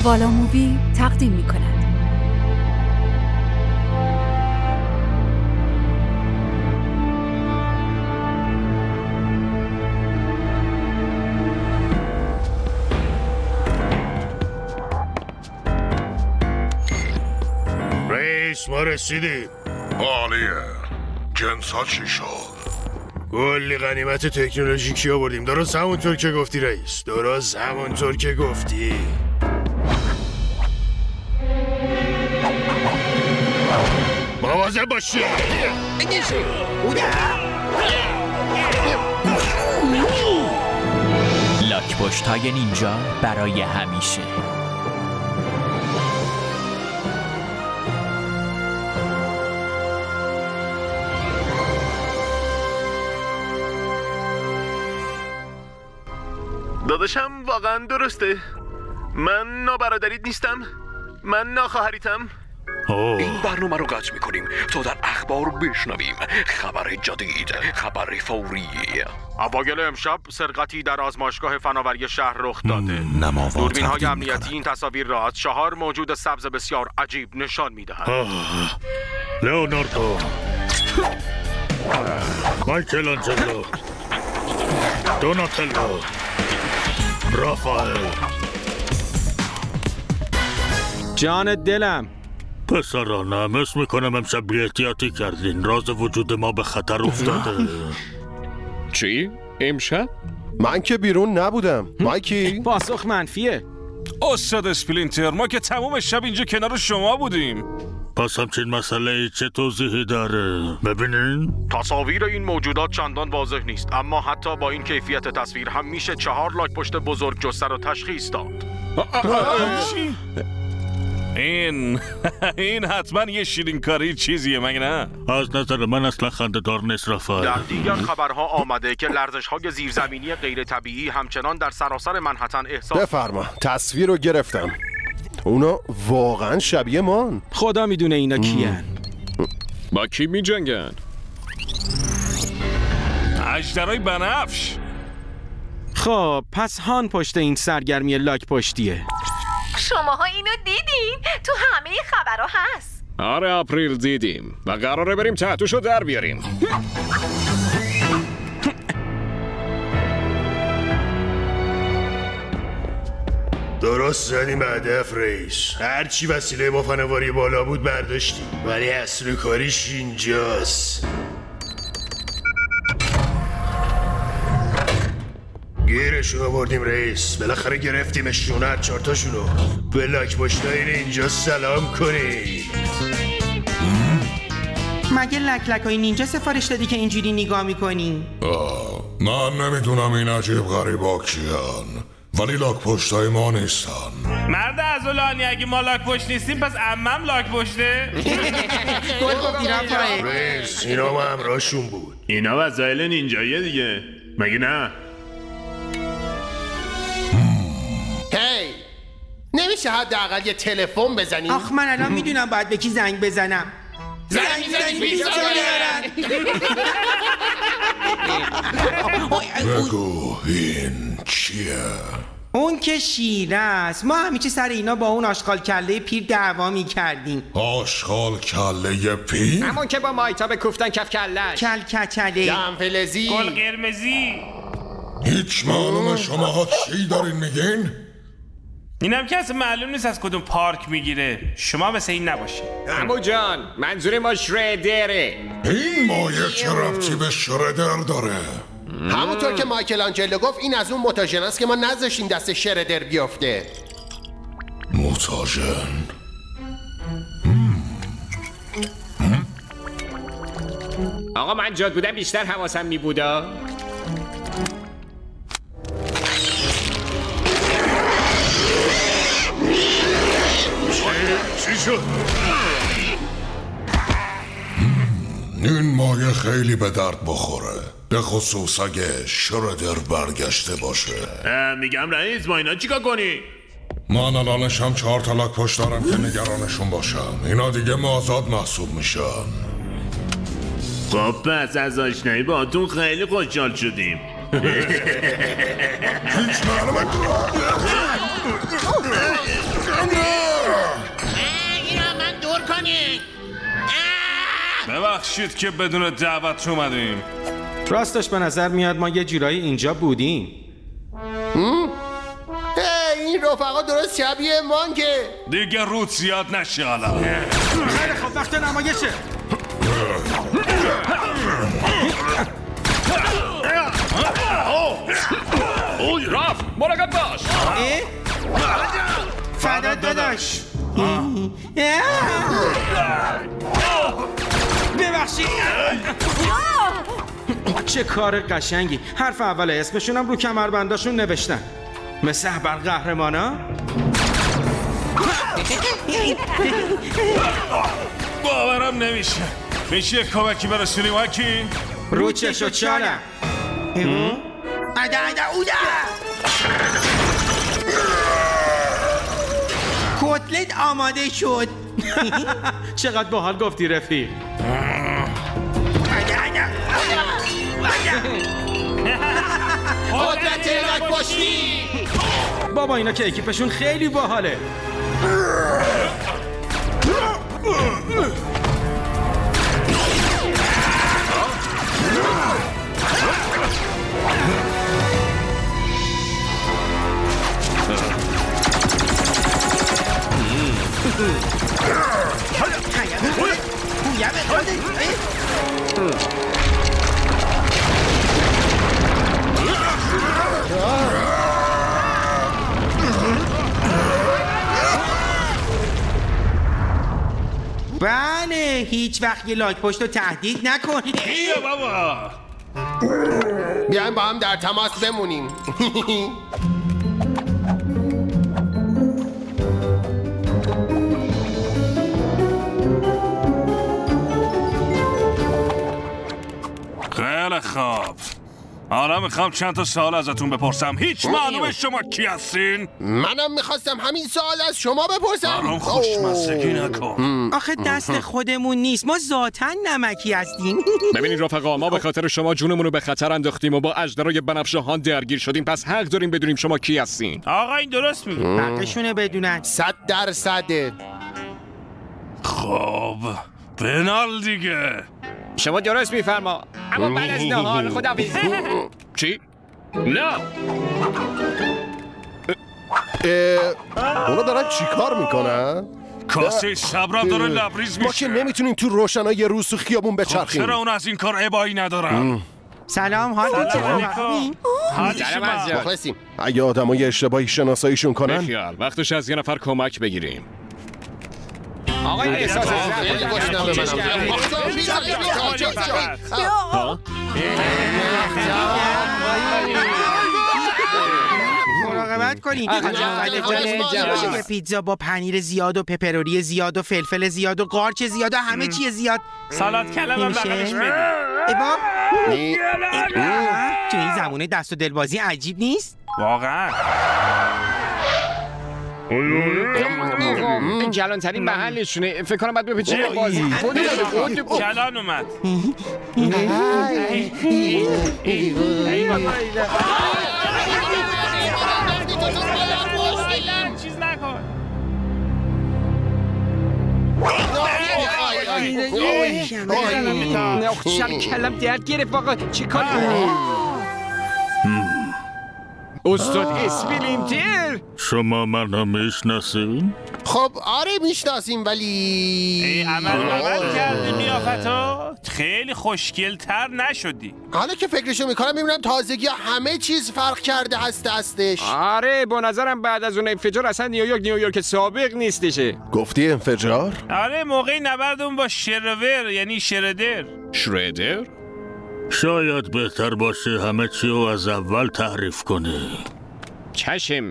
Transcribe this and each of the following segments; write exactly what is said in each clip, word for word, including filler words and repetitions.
والا مووی تقدیم می کند. رئیس ما رسیدیم. عالیه. جنس ها چی شد؟ کلی غنیمت تکنولوژیکی آوردیم. درست همونطور که گفتی رئیس. درست همونطور که گفتی. مواظب باشی. لاک‌پشت‌های نینجا برای همیشه. داداشم واقعا درسته. من نابرادریت نیستم. من ناخواهریتم. این برنامه رو قطع میکنیم تا در اخبار بشنویم خبر جدید، خبر فوری. اوایل امشب سرقتی در آزمایشگاه فناوری شهر رخ داده. دوربین های امنیتی این تصاویر را از چهار موجود سبز بسیار عجیب نشان میدهند. لئوناردو، مایکلانجلو، دوناتلو، رافائل. جان دلم پسرانم، اسم میکنم امشب بی احتیاطی کردین. راز وجود ما به خطر افتاده. چی؟ امشب؟ من که بیرون نبودم. مایکی؟ پاسخ منفیه. استاد اسپلینتر، ما که تمام شب اینجا کنار شما بودیم. پس همچین مسئله چه توضیحی داره؟ ببینین تصاویر این موجودات چندان واضح نیست، اما حتی با این کیفیت تصویر هم میشه چهار لاک پشت بزرگ جثه رو تشخیص داد. چی؟ این این حتما یه شیرینکاری چیزیه مگه نه؟ از نظر من اصلا خنده‌دار نیست رافائل. در دیگر خبرها آمده که لرزش‌های زیرزمینی غیر طبیعی همچنان در سراسر منهتن احساس. بفرما، تصویر رو گرفتم. اونا واقعا شبیه مان. خدا میدونه اینا کیان. با کی می جنگن؟ اژدرهای بنفش. خب پس هان پشت این سرگرمی لاک پشتیه. شماها اینو دیدین؟ تو همه خبرها هست. آره آپریل دیدیم و قراره بریم تحتوشو در بیاریم. درست زدیم به هدف رئیس. هرچی وسیله با فناوری بالا بود برداشتیم، ولی اصل کاریش اینجاست. گیرشون آوردیم رئیس. بالاخره گرفتیمشون، هر چارتاشونو. به لاک پشتای اینجا سلام کنید. مگه لک لک های نینجا سفارش دادی که اینجوری نگاه میکنی؟ من نمیدونم این عجیب غریبا کیان، ولی لاک پشتای ما نیستن. مرد ازولانی، اگه ما لاک پشت نیستیم پس عمم لاک پشته. گل گفتی رفایل. رئیس اینا ما همراهشون بود. اینا وسایل نینجاییه دیگه، مگه نه؟ هی نمیشه حداقل یه تلفن بزنیم؟ آخ من الان میدونم باید به کی زنگ بزنم. زنگ میزنی پیزا بیارن. بگو این چیه؟ اون که شیره است. ما همیشه سر اینا با اون آشغال کله پیر دعوا میکردیم. آشغال کله پیر؟ همون که با مایتاب کوفتن کف کلش. کل کچله، دم فلزی، گل قرمزی. هیچ معلومه شماها چی دارین میگین؟ اینم که اصلا معلوم نیست از کدوم پارک میگیره. شما مثل این نباشید. عمو جان منظور ما شردره. این مایه چه ربطی به شردر داره؟ همونطور که مایکل آنجلو گفت این از اون متاژن است که ما نذاشتیم دست شردر بیافته. متاژن؟ آقا من جاد بودم بیشتر حواسم میبودا. چی شد؟ این مایه خیلی به درد بخوره، به خصوص اگه شردر برگشته باشه. میگم رئیس ما اینا چیکار کنی؟ من الانش هم چهار تا لاک پشت دارم که نگرانشون باشم. اینا دیگه مازاد محسوب میشن. خب پس از آشنایی با تون خیلی خوشحال شدیم. هیچ معلومه من دور کنید. ببخشید که بدون دعوت اومدیم. راستش به نظر میاد ما یه جورایی اینجا بودیم. این رفقا درست شبیه مان که دیگه رود زیاد نشه حالا. خیلی خوب وقت نمایشه. اوی رفت مراقب باش. فدات داداش. ببخشید. چه کار قشنگی. حرف اول اسمشونم رو کمربنداشون نوشتن مثل بر قهرمانا. باورم نمیشه. میشه کمکی برسونیم هاکی؟ رو چش و چالم. ادا ادا اودا کتلت آماده شد. چقدر باحال گفتی رفیق. قدرت لاک پشتی. بابا اینا که اکیپشون خیلی باحاله. بله هیچ وقت یه لاک پشت رو تهدید نکن. بیا بابا بیایم با هم در تماس بمونیم. خیلی خوب. حالا میخوام چند تا سوال ازتون بپرسم. هیچ معلومه شما کی هستین؟ منم میخواستم همین سوال از شما بپرسم. برام خوشمزگی نکن. آخه دست خودمون نیست، ما ذاتاً نمکی هستیم. ببینید رفقا، ما به خاطر شما جونمون رو به خطر انداختیم و با اژدهای بنفشه‌هان درگیر شدیم، پس حق داریم بدونیم شما کی هستین. آقا این درست میگه. حقشونه بدونن. صد درصده. خب بنال دیگه. شما درست میفرما، اما بعد از نهار خداحافظ. چی؟ نه. اونا دارن چی کار میکنن؟ کاسه صبرم داره لبریز میشه. ما که نمیتونیم تو روشنای یه روز تو خیابون بچرخیم. چرا اون از این کار ابایی ندارن؟ سلام حالی چرا؟ مخلصیم. اگه آدمای اشتباهی شناساییشون کنن بخیال وقتش از یه نفر کمک بگیریم. آقای احساس خیلی گشنمه منم. مراقبت کنید. یه پیتزا با پنیر زیاد و پپروری زیاد و فلفل زیاد و قارچ زیاد و همه چیز زیاد. سالاد کلم هم بقیمش بدیم. ایبا تو این زمونه دست و دلبازی عجیب نیست؟ واقعا این جلانترین محلشونه. فکر کنم باید بپیچه بازی. جلان اومد. چیز نکن. شب کلم درد گرفت واقعا. چی کار کنی؟ استاد اسپلینتر، شما منو میشناسین؟ خب آره میشناسیم ولی ای عمل عمل کردی قیافتو خیلی خوشگل‌تر نشدی. حالا که فکرشو میکنم میبینم تازگی همه چیز فرق کرده هسته هستش. آره با نظرم بعد از اون انفجار اصلا نیویورک نیویورک سابق نیستشه. گفتی انفجار؟ آره موقعی نبردون با شرور یعنی شردر. شردر؟ شاید بهتر باشه همه چی رو از اول تعریف کنی. چشم.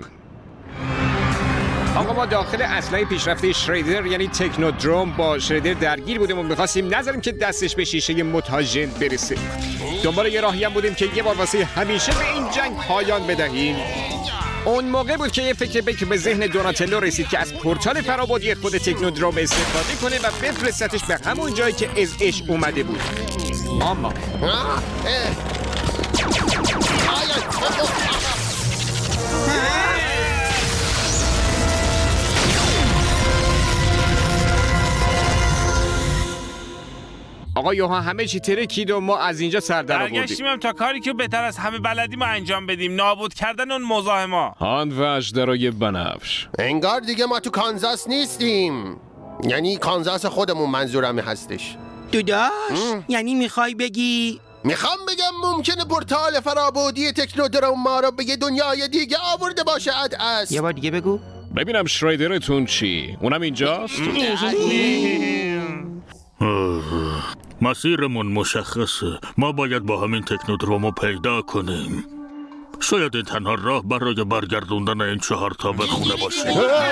آقا ما داخل اسلحه پیشرفته شریدر یعنی تکنودروم با شریدر درگیر بودیم و می‌خواستیم نذاریم که دستش به شیشه متاجن برسه. دنبال یه راهی هم بودیم که یه بار واسه همیشه به این جنگ پایان بدهیم. اون موقع بود که یه فکر بک به ذهن دوناتلو رسید که از پورتال فرابادی خود تکنودروم استفاده کنه و بفرستتش به همون جایی که از اش اومده بود. اما آقایوها همه چی ترکید و ما از اینجا سر در آوردیم. برگشتیم تا کاری که بهتر از همه بلدیم ما انجام بدیم، نابود کردن اون مزاحما. هان و اژدرای بنفش. انگار دیگه ما تو کانزاس نیستیم. یعنی کانزاس خودمون منظورم هستش. دوداش یعنی میخوای بگی؟ میخوام بگم ممکنه پورتال فرابودی تکنودروم ما رو به یه دنیای دیگه آورده باشه. عدس یه بار دیگه بگو. ببینم شریدرتون چی؟ اونم اینجاست؟ مسیرمون مشخصه. ما باید با همین تکنودروم رو پیدا کنیم. شاید این تنها راه برای برگردوندن این چهار تا به خونه باشه.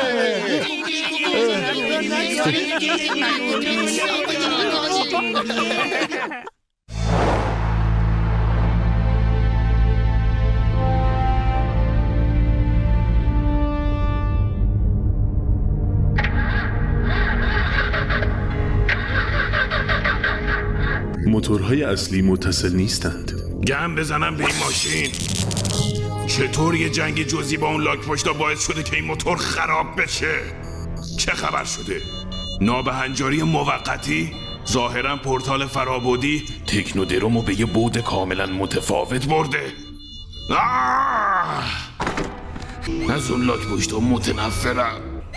موتورهای اصلی متصل نیستند. گم بزنم به این ماشین. چطور یه جنگ جزئی با اون لاک پشتا باعث شده که این موتور خراب بشه؟ چه خبر شده؟ نابهنجاری موقتی؟ ظاهرا پورتال فرابودی تکنودرومو به یه بعد کاملا متفاوت برده. آه! از اون لاک پشتا متنفرم.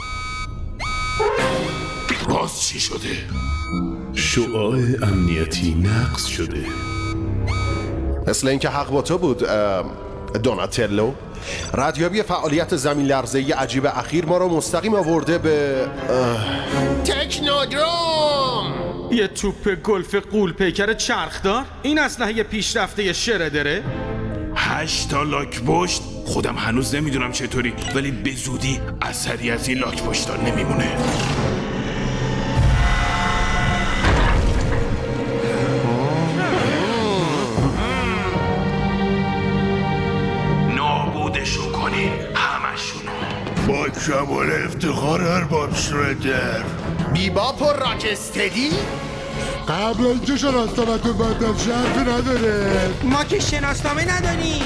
باز چی شده؟ شعاع امنیتی نقص شده. مثل اینکه حق با تو بود دوناتلو. ردیابی فعالیت زمین لرزه‌ای عجیب اخیر ما رو مستقیم آورده به تکنودروم. یه توپ گلف قول پیکر چرخدار؟ این اسلحه پیشرفته شردره؟ هشت تا لاک پشت؟ خودم هنوز نمیدونم چطوری، ولی به زودی اثری از این لاک پشتا نمیمونه. نابودشون کنین همشونو. با کمال افتخار ارباب شردر. بیباپ و راکستدی؟ قبل اینکه شناسنامه تو بدن شرفی نداره. ما که شناسنامه نداریم.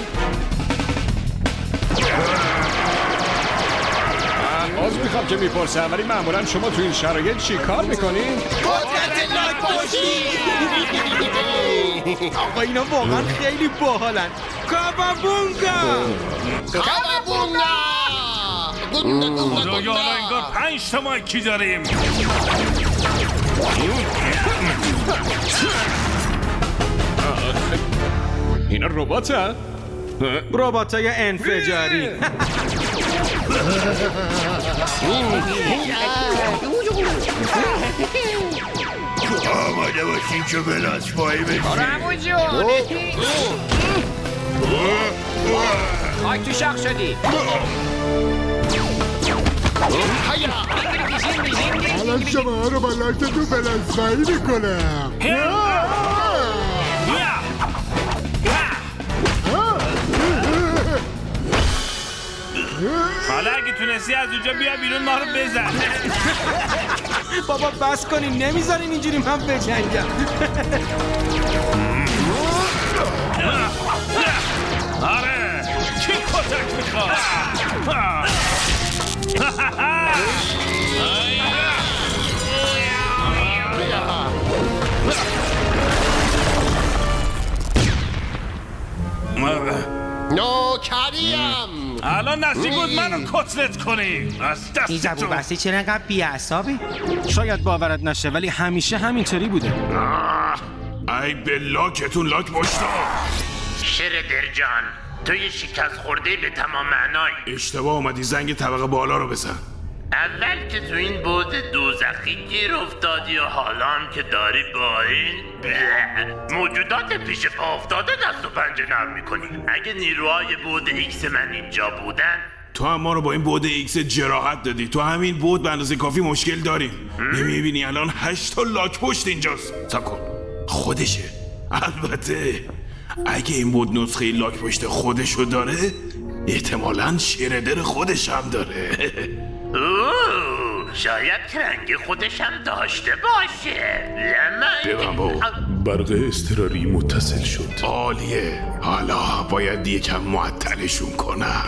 من باز میخوام که میپرسم، ولی معمولا شما تو این شرایط چی کار میکنین؟ قدرت لاک پشتی. آقا اینا واقعا خیلی باحالن. کابابونگا کابابونگا. خدایا انگار پنج تا مایکی داریم. اینا ربات ها؟ ربات های انفجاری. آماده باشین که بلاس پایی بشین. رمو جون خاک تو شاق شدی. الان شما رو با لاکتون بلاس پایی میکنم. حالا اگه تونستی از اونجا بیا بیرون ما رو بزن. بابا بس کنین، نمیذارین اینجوری من بجنگم. آره کی کتک میخواد؟ نوکریم. الان نزدیک بود منو کتلت کنی از دست تو. این زبون بسته چرا انقدر بی‌عصابی؟ شاید باورت نشه ولی همیشه همینطوری بوده. ای به لاکتون لاک پشتا. شردر جان تو یه شکست خورده به تمام معنای. اشتباه اومدی، زنگ طبقه بالا رو بزن. اول که تو این بود دوزخی گیر افتادی و حالا هم که داری با این موجودات پیش پا افتاده دست و پنجه نرم میکنی. اگه نیروهای بود ایکس من اینجا بودن، تو هم ما رو با این بود ایکس جراحت دادی. تو همین بود به اندازه کافی مشکل داریم. نمیبینی الان هشت تا لاک پشت اینجاست. سب کن خودشه. البته اگه این بود نسخه لاک پشت خودشو داره، احتمالاً شردر خودش هم داره. اوه شاید کرنگ خودش هم داشته باشه. ببن با برق اضطراری متصل شد. عالیه. حالا باید یکم معطلشون کنم.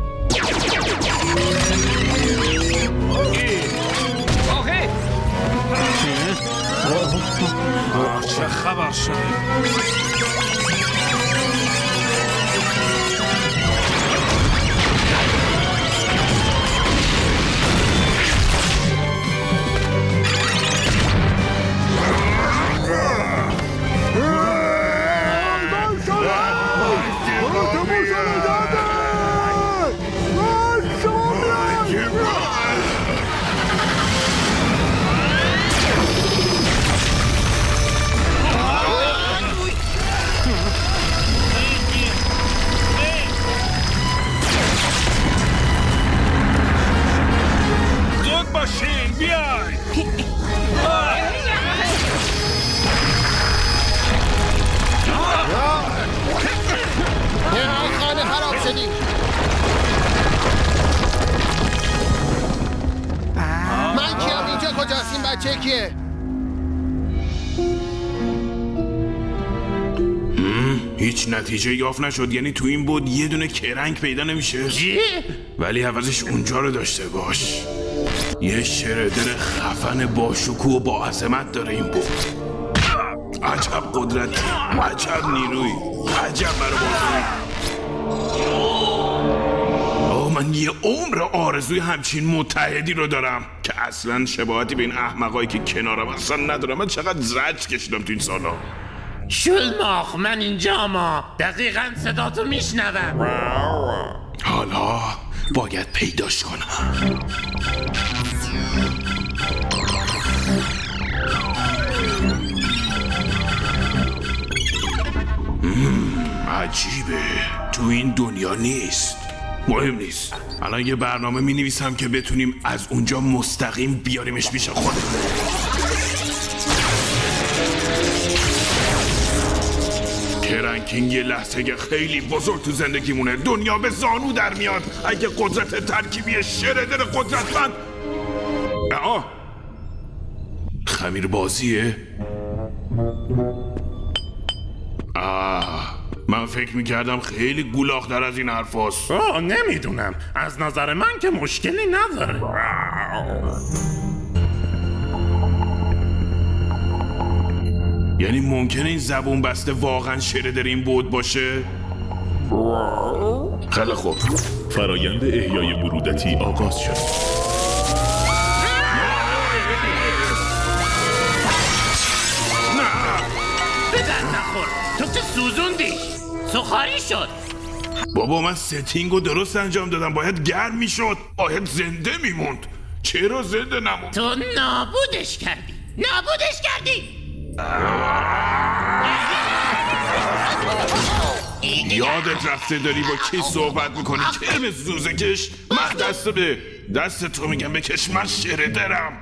آخه چه خبر شده؟ باشین بیای خانه خراب شدیم. من کیم؟ اینجا کجاست؟ این بچه کیه؟ هیچ نتیجه یافت نشد. یعنی تو این بود یه دونه کرنگ پیدا نمیشه. ولی عوضش اونجا رو داشته باش. یه شردر خفن با شکوه و با عظمت داره این بود. عجب قدرتی، عجب نیروی، عجب برای بازوی. آه من یه عمر آرزوی همچین متحدی رو دارم که اصلا شباهتی به این احمقایی که کنارم اصلا ندارم. من چقدر زرج کشیدم تو این سالا. شلماخ من اینجا ما دقیقا صدا تو میشنوم. حالا باید پیداش کنم. عجیبه تو این دنیا نیست. مهم نیست. الان یه برنامه می نویسم که بتونیم از اونجا مستقیم بیاریمش پیش خودمون. کرنکینگ یه لحظه خیلی بزرگ تو زندگیمونه. دنیا به زانو در میاد اگه قدرت ترکیبی شردر قدرتمند. آه خمیر بازیه. آه من فکر میکردم خیلی گولاخ‌تر از این حرف هست. آه نمیدونم. از نظر من که مشکلی نداره. یعنی ممکنه این زبون بسته واقعا شردر این بود باشه؟ خیلی خوب. فرایند احیای برودتی آغاز شد. بدن نخور. تو که سوزوندی. سخاری شد. بابا من ستینگو درست انجام دادم. باید گرم میشد. باید زنده میموند. چرا زنده نموند؟ تو نابودش کردی. نابودش کردی. یادت رفته داری با کی صحبت میکنی؟ کرم زوزه کش. من دست به دست تو میگم بکش. من شردرم.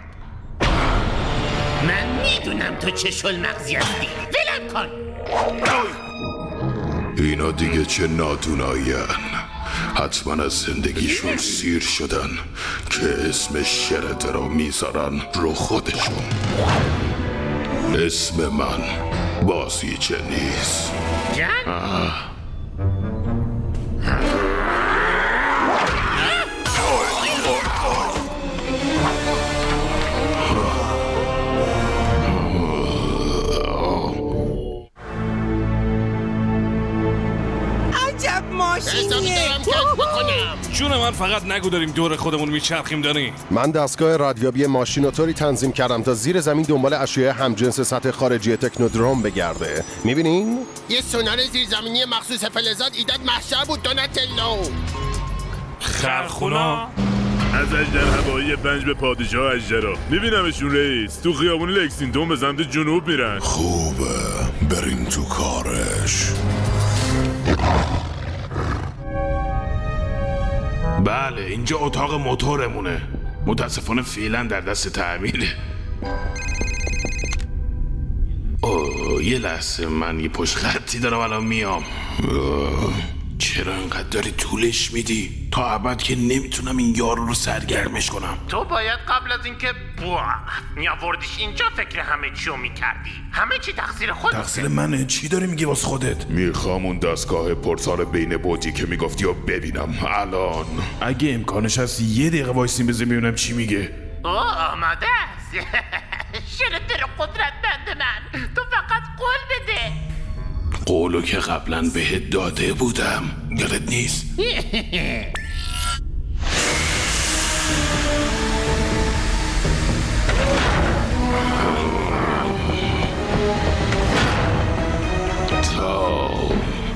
من میدونم تو چه شل مغزی هستی. ولم کن. اینا دیگه چه نادونایین. حتما از زندگیشون سیر شدن که اسم شردر رو میذارن رو خودشون. اسم من بازیچه نیست. آه. عجب ماشینیه. جون من فقط نگو داریم دور خودمون میچرخیم داریم. من دستگاه ردیابی ماشین رو طوری تنظیم کردم تا زیر زمین دنبال اشیاء همجنس سطح خارجی تکنودروم بگرده. میبینین؟ یه سونار زیرزمینی مخصوص فلزات ایداد محشر بود دوناتلو. خرخونا از اژدر هوایی پنج به پادشاه اژدرا. میبینمشون رئیس. تو خیابون لکسینگتون به سمت جنوب میرن. خوبه بریم تو کارش. بله اینجا اتاق موتورمونه. متاسفانه فعلا در دست تعمیره. اوه یه لحظه من یه پشت خطی دارم الان میام. چرا انقدر داری طولش میدی؟ تا ابد که نمیتونم این یارو رو سرگرمش کنم. تو باید قبل از اینکه میآوردیش اینجا فکر همه چیو میکردی. همه چی تقصیر خودت. تقصیر منه؟ چی داری میگی واسه خودت؟ میخوام اون دستگاه پرتار بین بودی که میگفتی و ببینم الان. اگه امکانش هست یه دقیقه وایسیم بذاریم ببینم چی میگه. اوه آماده است. شرطر قدرتمند من، تو فقط قول بده. قولو که قبلا بهت داده بودم، یادت نیست؟ تا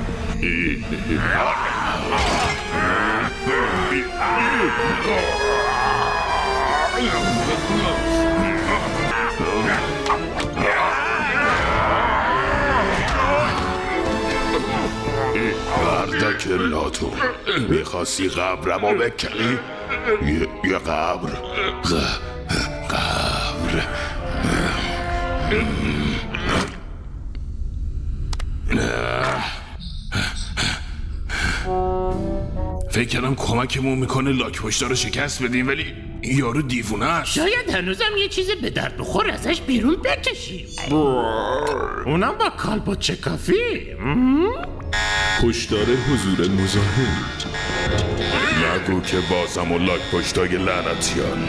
بردک لاتو میخواستی قبرمو بکنی؟ یه, یه قبر ق- قبر فکر کردم کمکمون میکنه لاک پشتا رو شکست بدیم، ولی این یارو دیوونه است. شاید هنوزم یه چیز به درد بخور ازش بیرون بکشیم. اونم با کالبد کافی. هشدار حضور مزاحم. نگو که بازم و لاک پشتای لعنتیان.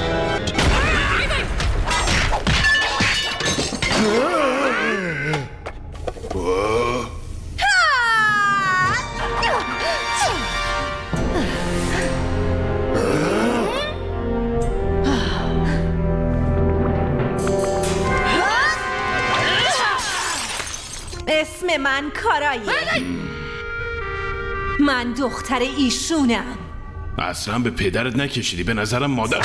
اسم من کارایی. من دختر ایشونم. اصلا به پدرت نکشیدی، به نظرم مادر.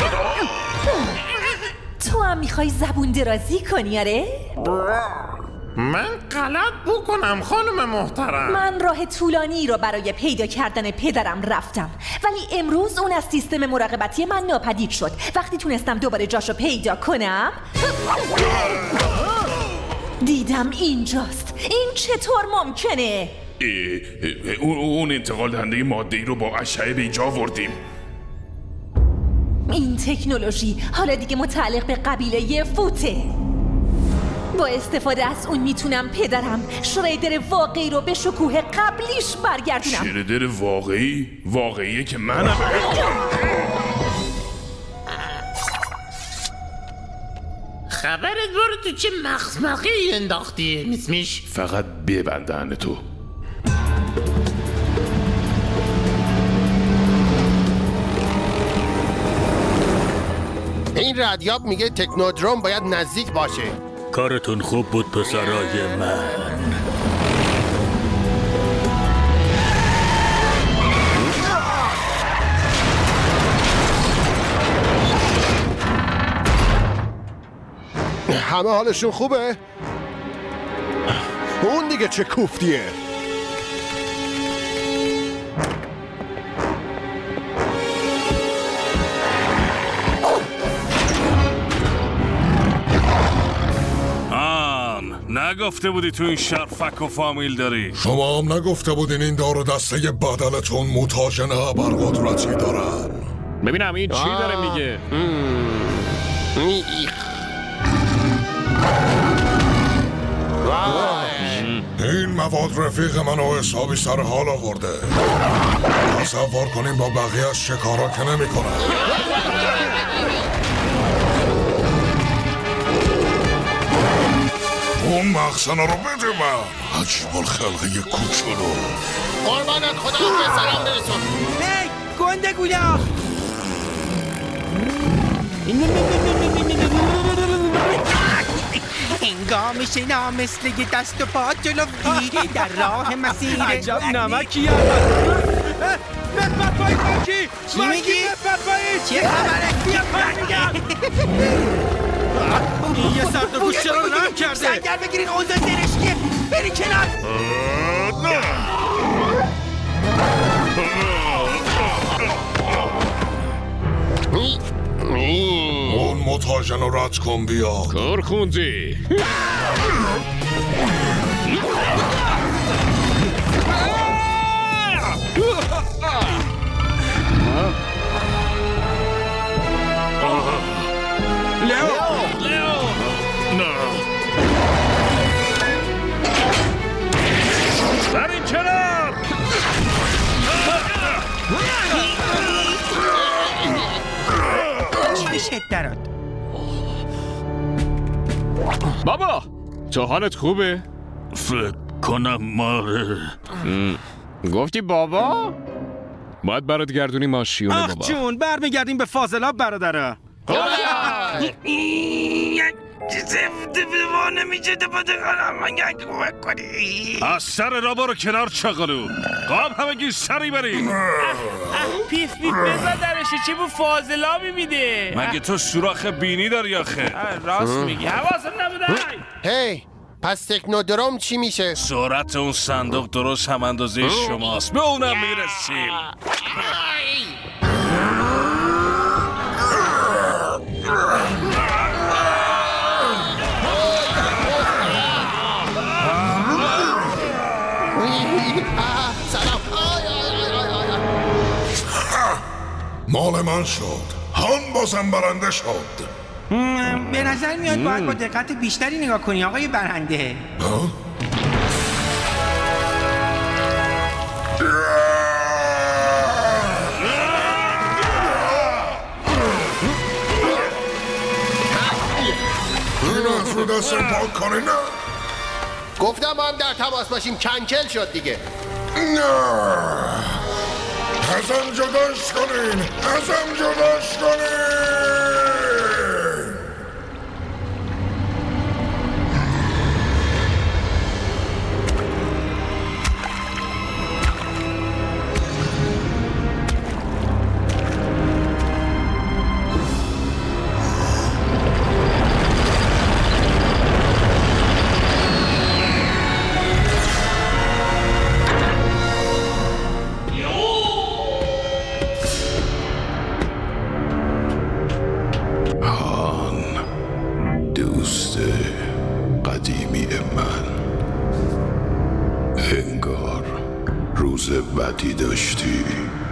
تو هم میخوای زبون درازی کنی آره؟ من غلط بکنم خانم محترم. من راه طولانی رو برای پیدا کردن پدرم رفتم، ولی امروز اون از سیستم مراقبتی من ناپدید شد. وقتی تونستم دوباره جاشو پیدا کنم دیدم اینجاست. این چطور ممکنه؟ اه، اه، اون اون انتقال دهنده ماده‌ای رو با اشعه به اینجا آوردیم. این تکنولوژی حالا دیگه متعلق به قبیله فوته. با استفاده از اون میتونم پدرم شریدر واقعی رو به شکوه قبلیش برگردونم. شریدر واقعی؟ واقعیه که منم. خبرت برو تو چه مخمقی انداختی میسمیش؟ فقط ببندن تو. این ردیاب میگه تکنودروم باید نزدیک باشه. کارتون خوب بود پسرای من. همه حالشون خوبه؟ اون دیگه چه کوفتیه؟ نگفته بودی تو این شهر فک و فامیل داری؟ شما هم نگفته بودین این دار و دسته بدنتون متاجن ابرقدرتی دارن؟ ببینم این چی داره میگه؟ این مواد رفیق منو حسابی سر حال آورده. تصور کنیم با بقیه از شکارا که نمی کنن. اون مخزنه رو بده من. عجیب الخلقه کوچولو. قربانت خدا به سلام برسون. هی گنده گویا. انگام شنا مثل یه دست و پا جلوی در راه مسیر. عجب نمکی هم نفت پایی ماکی. چی میگی؟ نفت پایی چه خبره؟ بیا پایی میگم. این یه سرد و گوشه رو رم کرده. سنگر بگیرین اوزا زرشکیه. بری کنار. اون متاجن رو رد کن بیا. کار خوندی. لیو لیو نه برین کنار. چی شد درات؟ بابا تو حالت خوبه؟ فکر کنم ماره. گفتی بابا؟ باید برات گردونی ماشیونه آخ بابا. جون برمیگردیم به فاضلاب برادره. از سر را برو کنار چغلو. قاب همگی سری بریم. پیف پیف بزن درشی چی بو فاضلابی میده. مگه تو سوراخ بینی داری آخه؟ راست میگی حواسم نبوده. هی پس تکنودروم چی میشه؟ سرعت اون صندوق درست هم اندازه شماست. به اونم میرسیم. مال من شد. هان بازم برنده شد. به نظر میاد باید با دقت بیشتری نگاه کنی آقای برنده. این از رو دستم پاک کنی نه. گفتم با هم در تماس باشیم کنکل شد دیگه. نه ازم جداش کنین. ازم جداش کنین. بدی داشتی.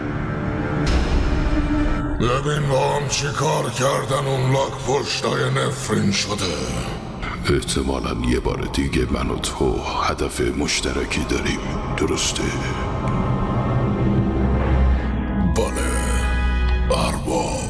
ببین با هم چی کار کردن اون لاک پشتای نفرین شده. احتمالاً یه بار دیگه من و تو هدف مشترکی داریم. درسته؟ بله ارباب.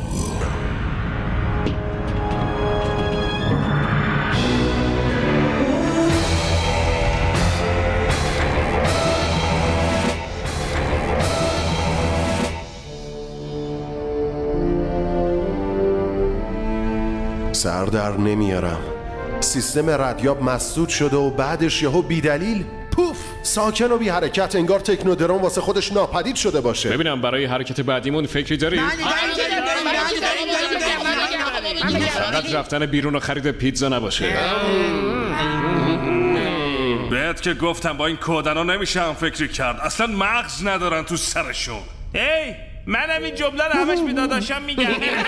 سر در نمیارم. سیستم ردیاب مسدود شده و بعدش یهو بی دلیل پوف ساکن و بی حرکت. انگار تکنودروم واسه خودش ناپدید شده باشه. ببینم برای حرکت بعدیمون فکری داری؟ فقط رفتن بیرون و خرید پیتزا نباشه. بهت که گفتم با این کودنا نمیشه هم فکری کرد. اصلا مغز ندارن تو سرشون. ای منم این جمله رو همش به داداشم میگم.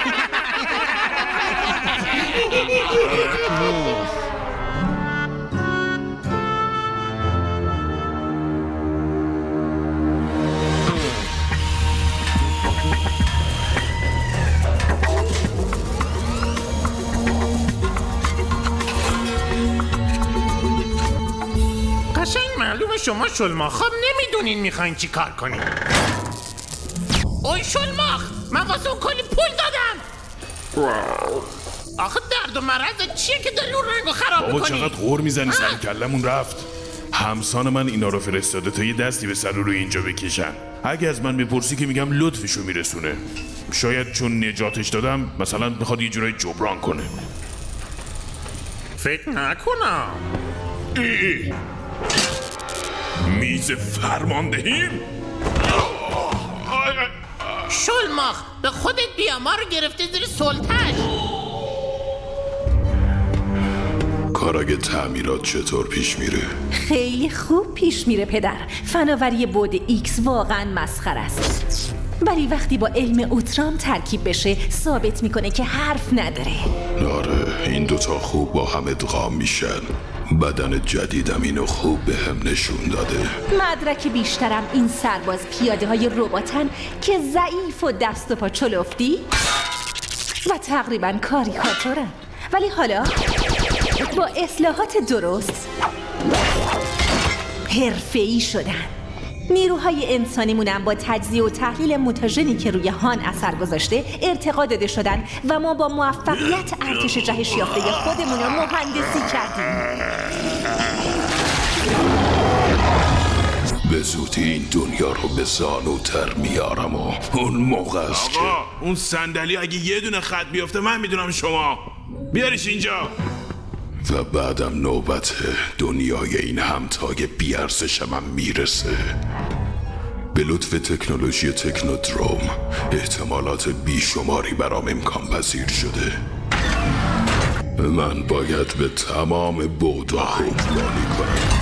قشنگ معلومه شما شلماخ هم نمیدونین میخواین چی کار کنین. اوی شلماخ من واسه اون کلی پول دادم. آخه درد و مرض چیه که داری اون رنگو خراب بابا میکنی؟ چقدر غور میزنی سر کلمون رفت. همسان من اینا رو فرستاده تا یه دستی به سر روی اینجا بکشن. اگه از من بپرسی که میگم لطفشو میرسونه. شاید چون نجاتش دادم مثلا میخواد یه جورای جبران کنه. فکر نکنم. ای ای. میز فرماندهیم؟ شلماخ به خودت بیا، ما رو گرفته زیر سلطش. کار اگه تعمیرات چطور پیش میره؟ خیلی خوب پیش میره پدر. فناوری بعد ایکس واقعا مسخره است، ولی وقتی با علم اوترام ترکیب بشه ثابت میکنه که حرف نداره. آره این دوتا خوب با هم ادغام میشن. بدن جدیدم اینو خوب به هم نشون داده. مدرک بیشترم این سرباز پیاده های رباتن که ضعیف و دست و پا چلفتی و تقریبا کاریکاتورن، ولی حالا با اصلاحات درست حرفه‌ای شدن. نیروهای انسانیمونم با تجزیه و تحلیل موتاژنی که روی هان اثر گذاشته ارتقا داده شدن و ما با موفقیت ارتش جهش یافته خودمون رو مهندسی کردیم. به زودی این دنیا رو به زانوتر میارم و اون موقع است که آقا اون صندلی اگه یه دونه خط بیفته من میدونم شما بیارش اینجا. و بعدم نوبت دنیای این همتای بیارزشم هم میرسه. به لطف تکنولوژی تکنودروم احتمالات بیشماری برام امکان پذیر شده. من باید به تمام بعدها حکمرانی کنم.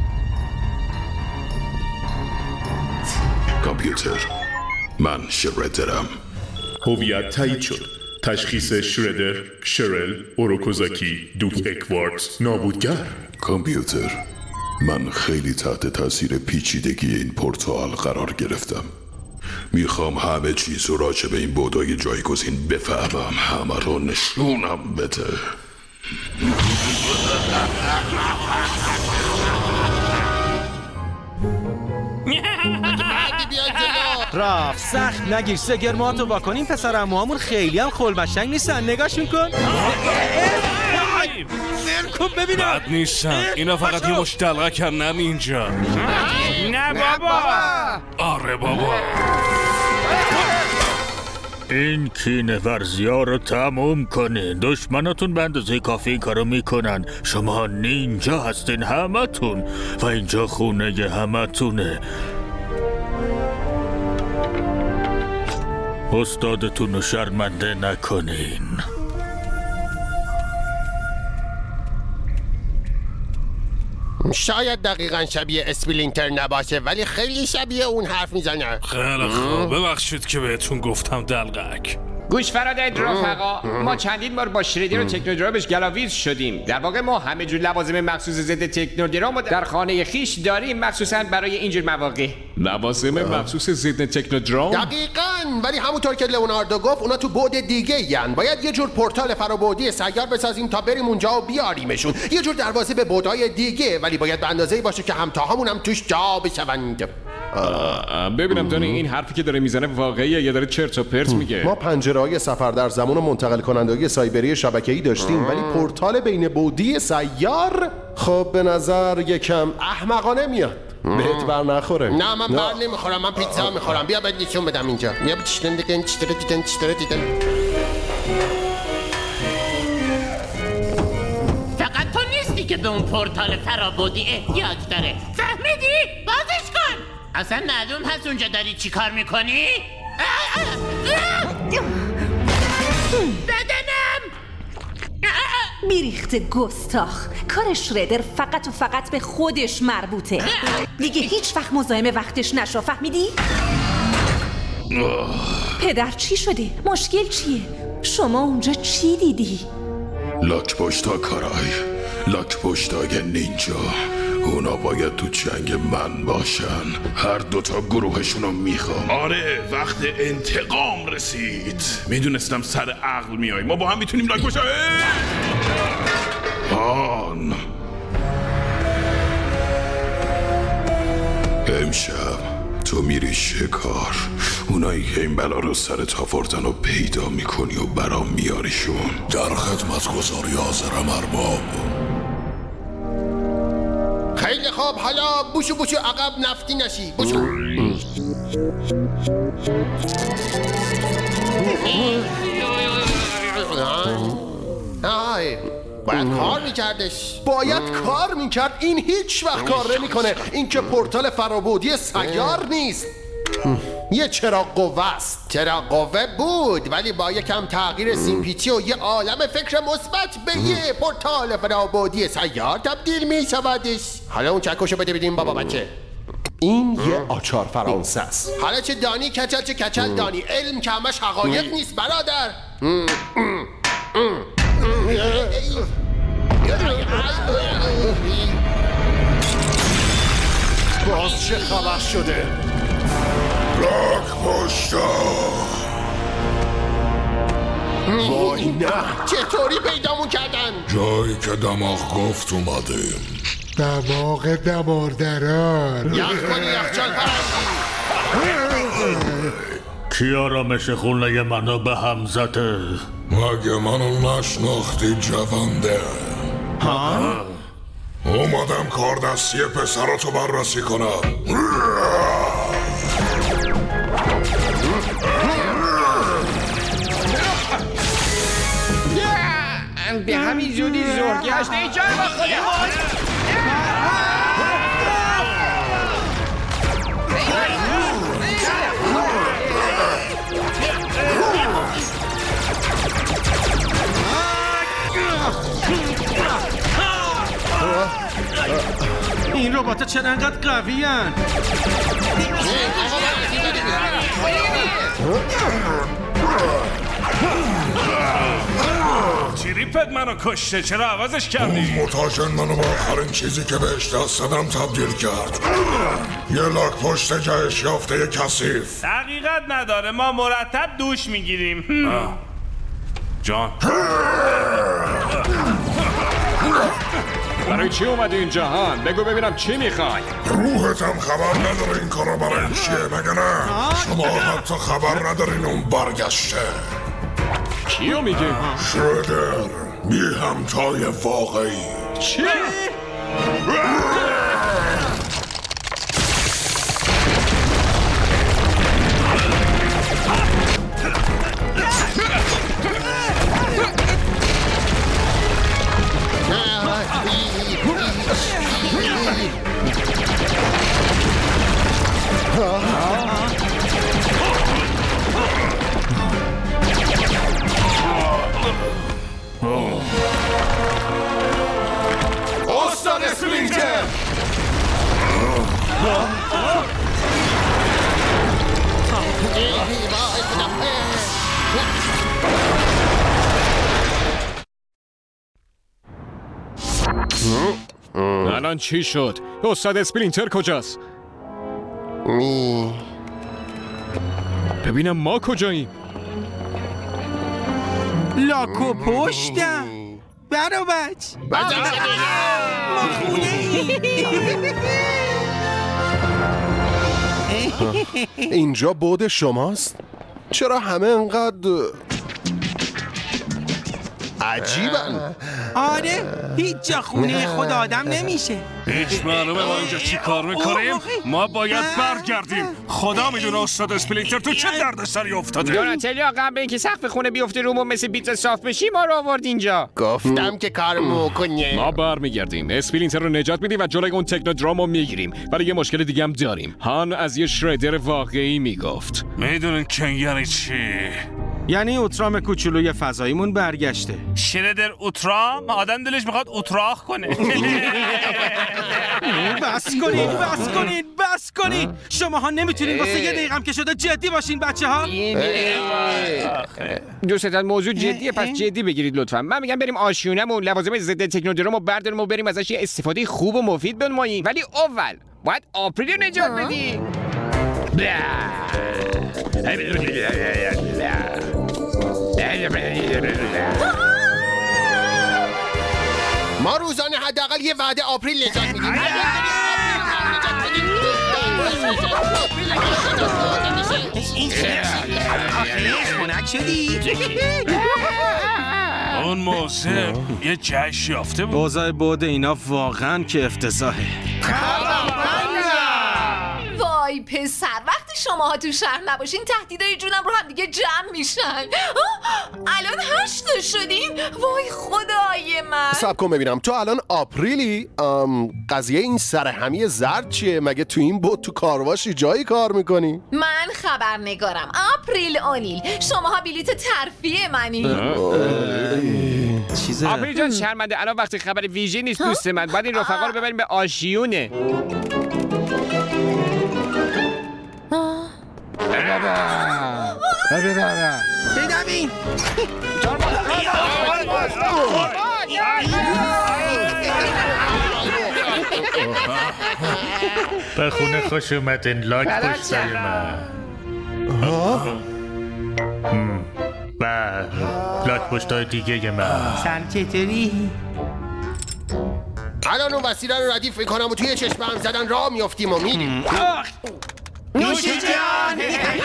کامپیوتر، من شردرم. هویت تایید شد. تشخیص شردر، شرل، اوروکوزاکی، دوک اکوارتز، نابودگر. کامپیوتر، من خیلی تحت تاثیر پیچیدگی این پورتال قرار گرفتم. میخوام همه چیز رو راجع به این بودای جایگزین بفهمم. همه رو نشونم بده. راف سخت نگیر سگرماتو واکنین پسر اموامون خیلی هم خلبشنگ نیستن. نگاهشون کن. سر کن ببینم. بد نیستن اینا فقط یه مشت دلغه کردن اینجا. نه بابا. آره بابا. این کینه ورزی ها رو تموم کنین. دشمناتون به اندازه کافی این کارو میکنن. شما نینجا هستین همتون و اینجا خونه همتونه. استادتون رو شرمنده نکنین. شاید دقیقا شبیه اسپلینتر نباشه ولی خیلی شبیه اون حرف میزنه. خیلی خوب ببخشید که بهتون گفتم دلغک. گوش فرادید رفقا، ما چندین بار با شریدر و تکنودرومش گلاویز شدیم. در واقع ما همه جور لوازم مخصوص ضد تکنودروم در خانه خیش داریم، مخصوصا برای اینجور مواقع. لوازم مخصوص ضد تکنودروم؟ دقیقاً، ولی همونطور که لئوناردو گفت اونا تو بعد دیگه یان. باید یه جور پورتال فرابعدی سیار بسازیم تا بریم اونجا و بیاریمشون. یه جور دروازه به بعدهای دیگه، ولی باید به اندازه‌ای باشه که همتاهامون هم توش جا بشوند. ببینم دانی این حرفی که داره میزنه واقعیه یا داره چرت و پرت میگه؟ ما پنجره‌های سفر در زمان و منتقل کنندگی سایبری شبکه‌ای داشتیم ولی پورتال بین بعدی سیار خب به نظر یکم احمقانه میاد. بهت بر نخوره. نه من بر نمیخورم، من پیتزا میخورم. بیا بهت نشون بدم اینجا. بیا چشتن دیدن چشتره دیدن چشتره دیدن. فقط تو نیستی که به اون پورتال فرابعدی احتیاج داره. فهمیدی؟ بازش کن. اصلا معلوم هست اونجا داری چی کار میکنی؟ بدنم بیریخت گستاخ. کار شردر فقط و فقط به خودش مربوطه. دیگه هیچ وقت مزاحم وقتش نشو. فهمیدی؟ پدر چی شده؟ مشکل چیه؟ شما اونجا چی دیدی؟ لاک پشتا کارای لاک پشتای نینجا. اونا باید تو جنگ من باشن. هر دوتا گروهشون رو میخوام. آره وقت انتقام رسید. میدونستم سر عقل میای. ما با هم میتونیم لاک باشم. آن امشب تو میری شکار. اونایی که این بلا رو سرت آوردن و پیدا میکنی و برام میاریشون. در خدمت گذاری حاضرم ارباب. خیلی خوب، حالا بوشو بوشو عقب نفتی نشی. بوشو آی باید کار میکردش. باید کار میکرد. این هیچ وقت کار نمیکنه. این که پورتال فرابعدی سیار نیست. یه چراغ قوه است. چراغ قوه بود ولی با یکم تغییر سیمپیچی و یه عالم فکر مثبت به یه پورتال فرابعدی سیار تبدیل میشودش. حالا اون چکشو بده بدیم بابا بچه. این یه آچار فرانسه است. حالا چه دانی کچل چه کچل دانی. علم که همش حقایق نیست برادر. باز چه خبر شده؟ لاک پشتا. وای نه. چطوری پیدامون کردن؟ جایی که دماغ گفت اومدیم. دماغ دماردران یخ کنی یخچال پرندی. کی آرامش خونه منو به هم زده؟ مگه منو نشناختی جوانده؟ ها؟ اومدم کار دستی پسراتو بررسی کنم. به همین زودی زور گشت ای جای با خودم. این رباتا چرا انقدر قوی هن؟ تریپت منو کشته، چرا عوضش کردی؟ اون متاجن منو با آخرین چیزی که بهش دست دادم تبدیل کرد. یه لاک پشت جهش یافته کثیف. حقیقت نداره، ما مرتب دوش میگیریم. جان برای چی اومدی این جهان؟ بگو ببینم چی میخوای؟ روحتم خبر نداره این کارا برای چیه مگه نه؟ شما حتی خبر ندارین اون برگشته. کیو میگی؟ شرودر، بی همتای واقعی. چی؟ استاد اسپلینتر! الان چی شد؟ استاد اسپلینتر کجاست؟ می ببینم ما کجاییم؟ لاکو پشتم برو بچ ما خونه اینجا بود شماست؟ چرا همه انقدر عجیبن؟ آره هیچ جا خونه خود آدم نمیشه. هیچ معلومه ما اینجا چی کار میکنیم؟ ما باید برگردیم. خدا میدونه استاد اسپلینتر تو چه دردسری افتاده. دوناتلیا قبل اینکه سقف خونه بیفته رومون مثل پیتزا صاف بشی ما رو آورد اینجا. گفتم که کارمو کنه. ما برمیگردیم، اسپلینتر رو نجات میدیم و جلوی اون تکنودرامو میگیریم. ولی یه مشکل دیگه هم داریم. هان از یه شردر واقعی میگفت. میدونین که یعنی چی؟ یعنی اوترام کوچولوی فضاییمون برگشته. شردر اوترام؟ آدم دلش میخواد اوتراخ کنه. بس کنین بس کنین بس کنین. شماها نمیتونین واسه یه دقیقم که شده جدی باشین بچه ها. دوستان موضوع جدیه پس جدی بگیرید لطفا. من میگم بریم آشیونمون لوازم ضد تکنودرام رو برداریم و بریم ازش یه استفاده خوب و مفید بنماییم. ولی اول باید آپریل رو نجات بدیم. ما روزانه حداقل یه وعده آپریل نجات میدیم. این خیلی خونک شدی. اون موضوع یه جهش یافته بود. اوضاع بود اینا واقعا که افتضاحه. وای پسر وقتی شماها تو شهر نباشین تهدیدای جونم رو هم دیگه جمع میشن. الان هشت شدین. وای خدای من. صبر کن ببینم تو الان آپریلی؟ قضیه این سرهمی زرد چیه؟ مگه تو این بود تو کارواشی جایی کار میکنی؟ من خبرنگارم آپریل اونیل. شماها بلیت ترفیع منی. چیزه آپریل جان شرمنده الان وقتی خبر ویژه نیست دوست من. باید این رفقا رو ببریم به آشیونه. بدمین به خونه خوش اومدین لاک پشتای من. و لاک پشتای دیگه من. سر چطوری؟ الان اون وسیله رو ردیف میکنم و توی چشم هم زدن راه میافتیم و میریم. نوشی جان.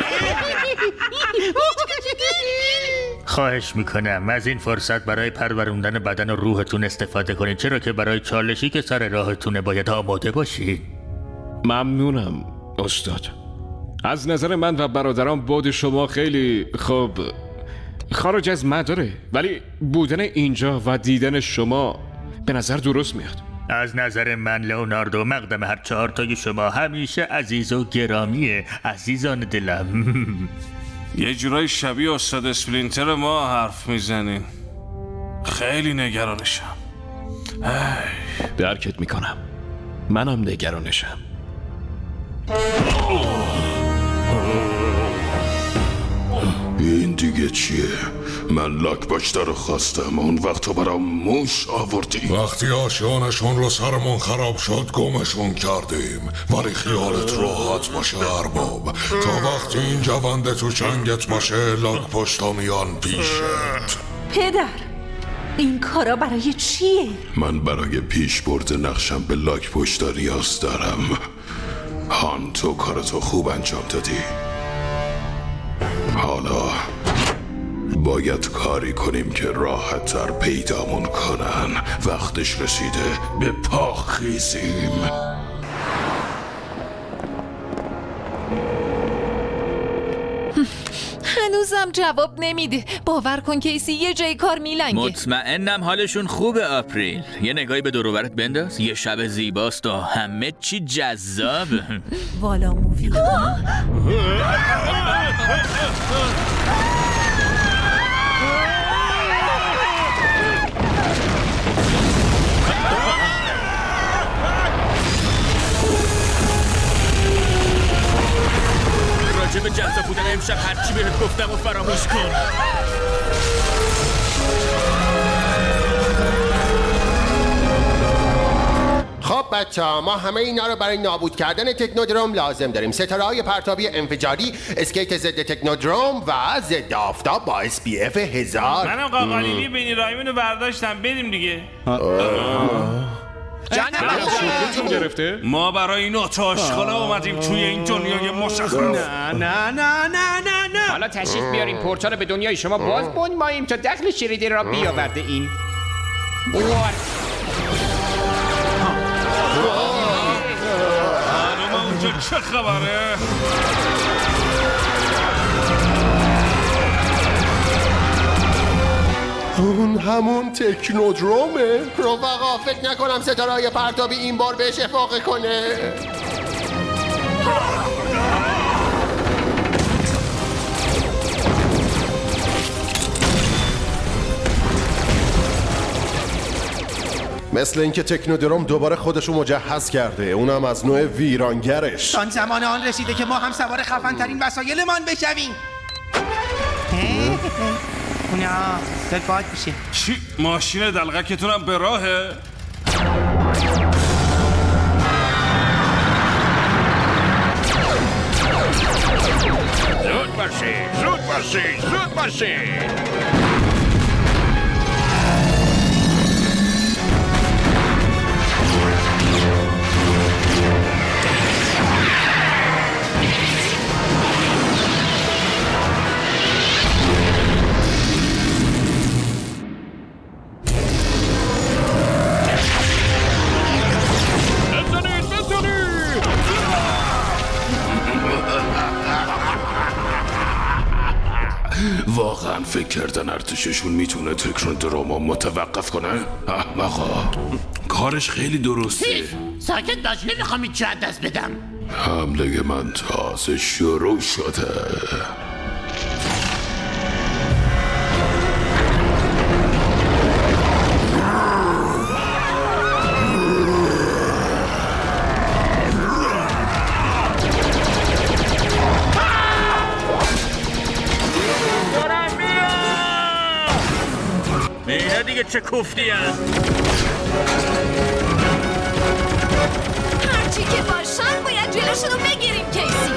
خواهش میکنم از این فرصت برای پروروندن بدن و روحتون استفاده کنید، چرا که برای چالشی که سر راهتونه باید آماده باشید. ممنونم استاد. از نظر من و برادران بود شما خیلی خوب خارج از مداره، ولی بودن اینجا و دیدن شما به نظر درست میاد. از نظر من لئوناردو مقدم هر چهار تای شما همیشه عزیز و گرامیه. عزیزان دلم. یه جورای شبیه استاد اسپلینتر ما حرف میزنین. خیلی نگرانشم. درکت میکنم. منم نگرانشم. این دیگه چیه؟ من لاکباشتر رو خواستم، اون وقت تو برام موش آوردی. وقتی آشیانشون رو سرمون خراب شد گمشون کردیم، ولی خیالت راحت باشه ارباب، تا وقتی این جونده تو چنگت باشه لاکپشتا میان پیشت. پدر این کارا برای چیه؟ من برای پیش برد نقشم به لاکپشتا نیاز دارم. هان تو کارتو خوب انجام دادی، حالا باید کاری کنیم که راحت تر پیدامون کنن. وقتش رسیده به پا خیزیم. هنوزم جواب نمیده. باور کن کیسی یه جای کار میلنگه. مطمئنم حالشون خوبه آپریل. یه نگاهی به دور و برت بنداز. یه شب زیباست و همه چی جذابه. والا مووی. راجب جذاب بودن امشب هرچی بهت گفتم و فراموش کن. خب بچه ها، ما همه اینا رو برای نابود کردن تکنودروم لازم داریم. ستاره های پرتابی انفجاری، اسکیت ضد تکنودروم و ضد آفتاب با اس پی اف هزار. منم قاقالیبی بینی رایمون رو برداشتم. بریم دیگه. شوخیتون گرفته؟ ما برای این آتاشخاله اومدیم توی این دنیای مشخص. نه نه نه نه نه نه. حالا تشریف بیاریم پورتال به دنیای شما باز بنماییم تا دخل شریدر را بیاورده این. معلومه اونجا چه خبره؟ اون همون تکنودرومه. رفقا فکر نکنم ستاره‌های پرتابی این بار بهش افاقه کنه. مثل اینکه تکنودروم دوباره خودشو مجهز کرده، اونم از نوع ویرانگرش. آن زمان آن رسیده که ما هم سوار خفن ترین وسایلمان بشویم. اونا داد باد میشه. چی؟ ماشین دلغکتونم به راهه؟ زود باشید، زود باشید، زود باشید. واقعا فکر کردن ارتششون میتونه تکنودرومو متوقف کنه؟ احمقا، کارش خیلی درسته. ساکت باش، نمیخوام هیچ از دست بدم. حمله من تازه شروع شده. اینا دیگه چه کوفتی هست؟ هرچی که باشن باید جلوشونو بگیریم کیسی.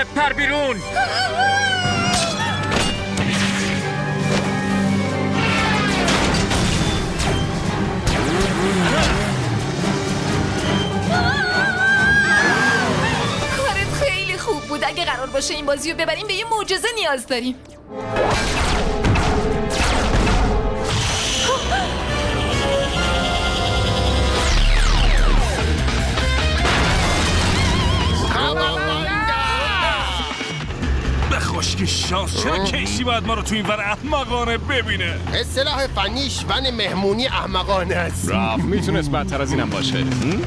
پر بیرون. کارت خیلی خوب بود. اگه قرار باشه این بازی رو ببریم به یه معجزه نیاز داریم. بخوشکی شانس، چرا کیسی باید ما رو تو این ور احمقانه ببینه؟ اصطلاح فنیش ون مهمونی احمقانه است. رفت میتونست بدتر از اینم باشه.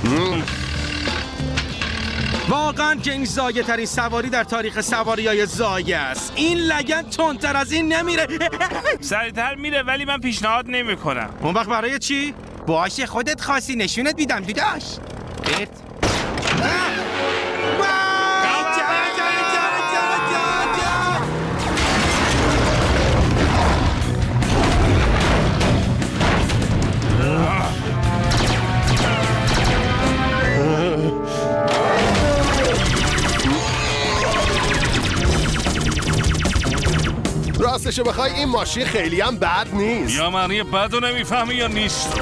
واقعا که این زایه ترین سواری در تاریخ سواری های زایه است. این لگن تندتر از این نمیره. سریعتر میره ولی من پیشنهاد نمی کنم. اون وقت برای چی؟ باشه خودت خاصی نشونت میدم دوداش. برد راستشو بخوای این ماشین خیلی هم بد نیست. یا معنی بد رو نمیفهمی یا نیست.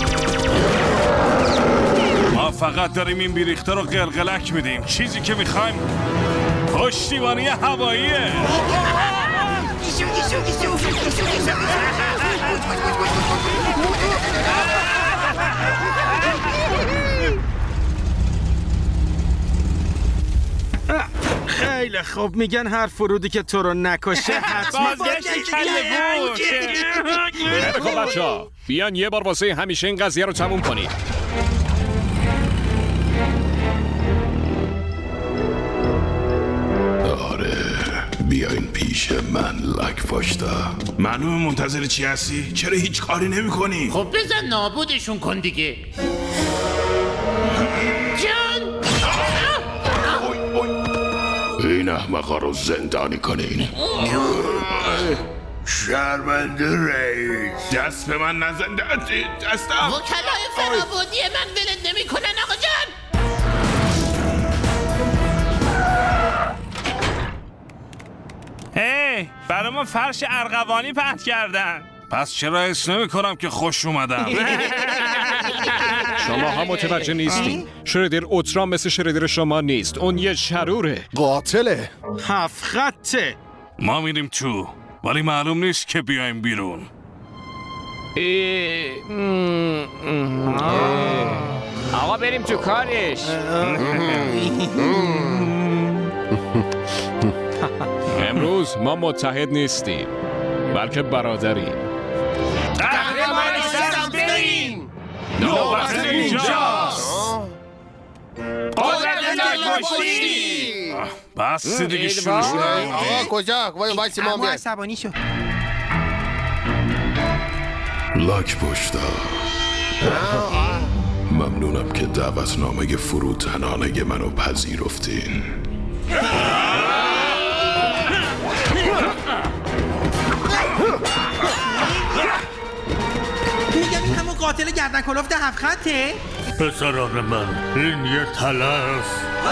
ما فقط داریم این بیریخته رو قلقلک میدیم. چیزی که میخوایم پشتیبانی هواییه. خیلی خوب، میگن هر فرودی که تو رو نکشه حتما بازگشت کله بود. خیلی خوب بچه ها، بیان یه بار واسه همیشه این قضیه رو تموم کنید. آره بیاین پیش من لک پاشتا. معلومه منتظر چی هستی؟ چرا هیچ کاری نمی کنی؟ خب بزن نابودشون کن دیگه. جان این احمقا رو زندانی کنین. شرمنده رئیس، دست به من نزن. دستم وکلای فرابودی من ولد نمی کنن آقا جان. هی برای ما فرش ارغوانی پهن کردن. پس چرا حس نمی کنم که خوش اومدم؟ شما هم متوجه نیستین. شردر اوترا مثل شردر شما نیست. اون یه شروره، قاتله، هفت خطه. ما میریم تو ولی معلوم نیست که بیایم بیرون. آقا بریم تو کارش. امروز ما متحد نیستیم بلکه برادریم. قهرمانی سرم بریم. نوبت اینجاست. قدرت لاک‌پشتی. بس دیگه شروع شد. آقا کجا؟ وای وایسی ما اما عصبانی شد. لک پاشتا. ممنونم که دعوتنامه فروتنانه منو پذیرفتین. میگم این همون قاتل گردن کلفت هفت خطه؟ پسران من، این یه تلف.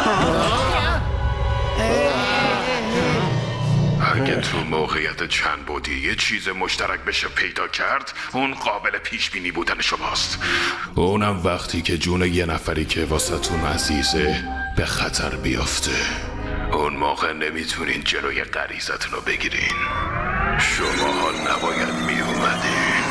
اگه تو موقعیت چند بودی یه چیز مشترک بشه پیدا کرد، اون قابل پیش بینی بودن شماست. اونم وقتی که جون یه نفری که واسهتون عزیزه به خطر بیافته. اون موقع نمیتونین جلوی غریزتون رو بگیرین. شما نباید می اومدین.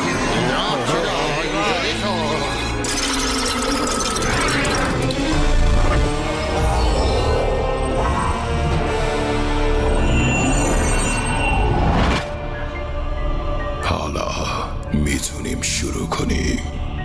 حالا میتونیم شروع کنیم.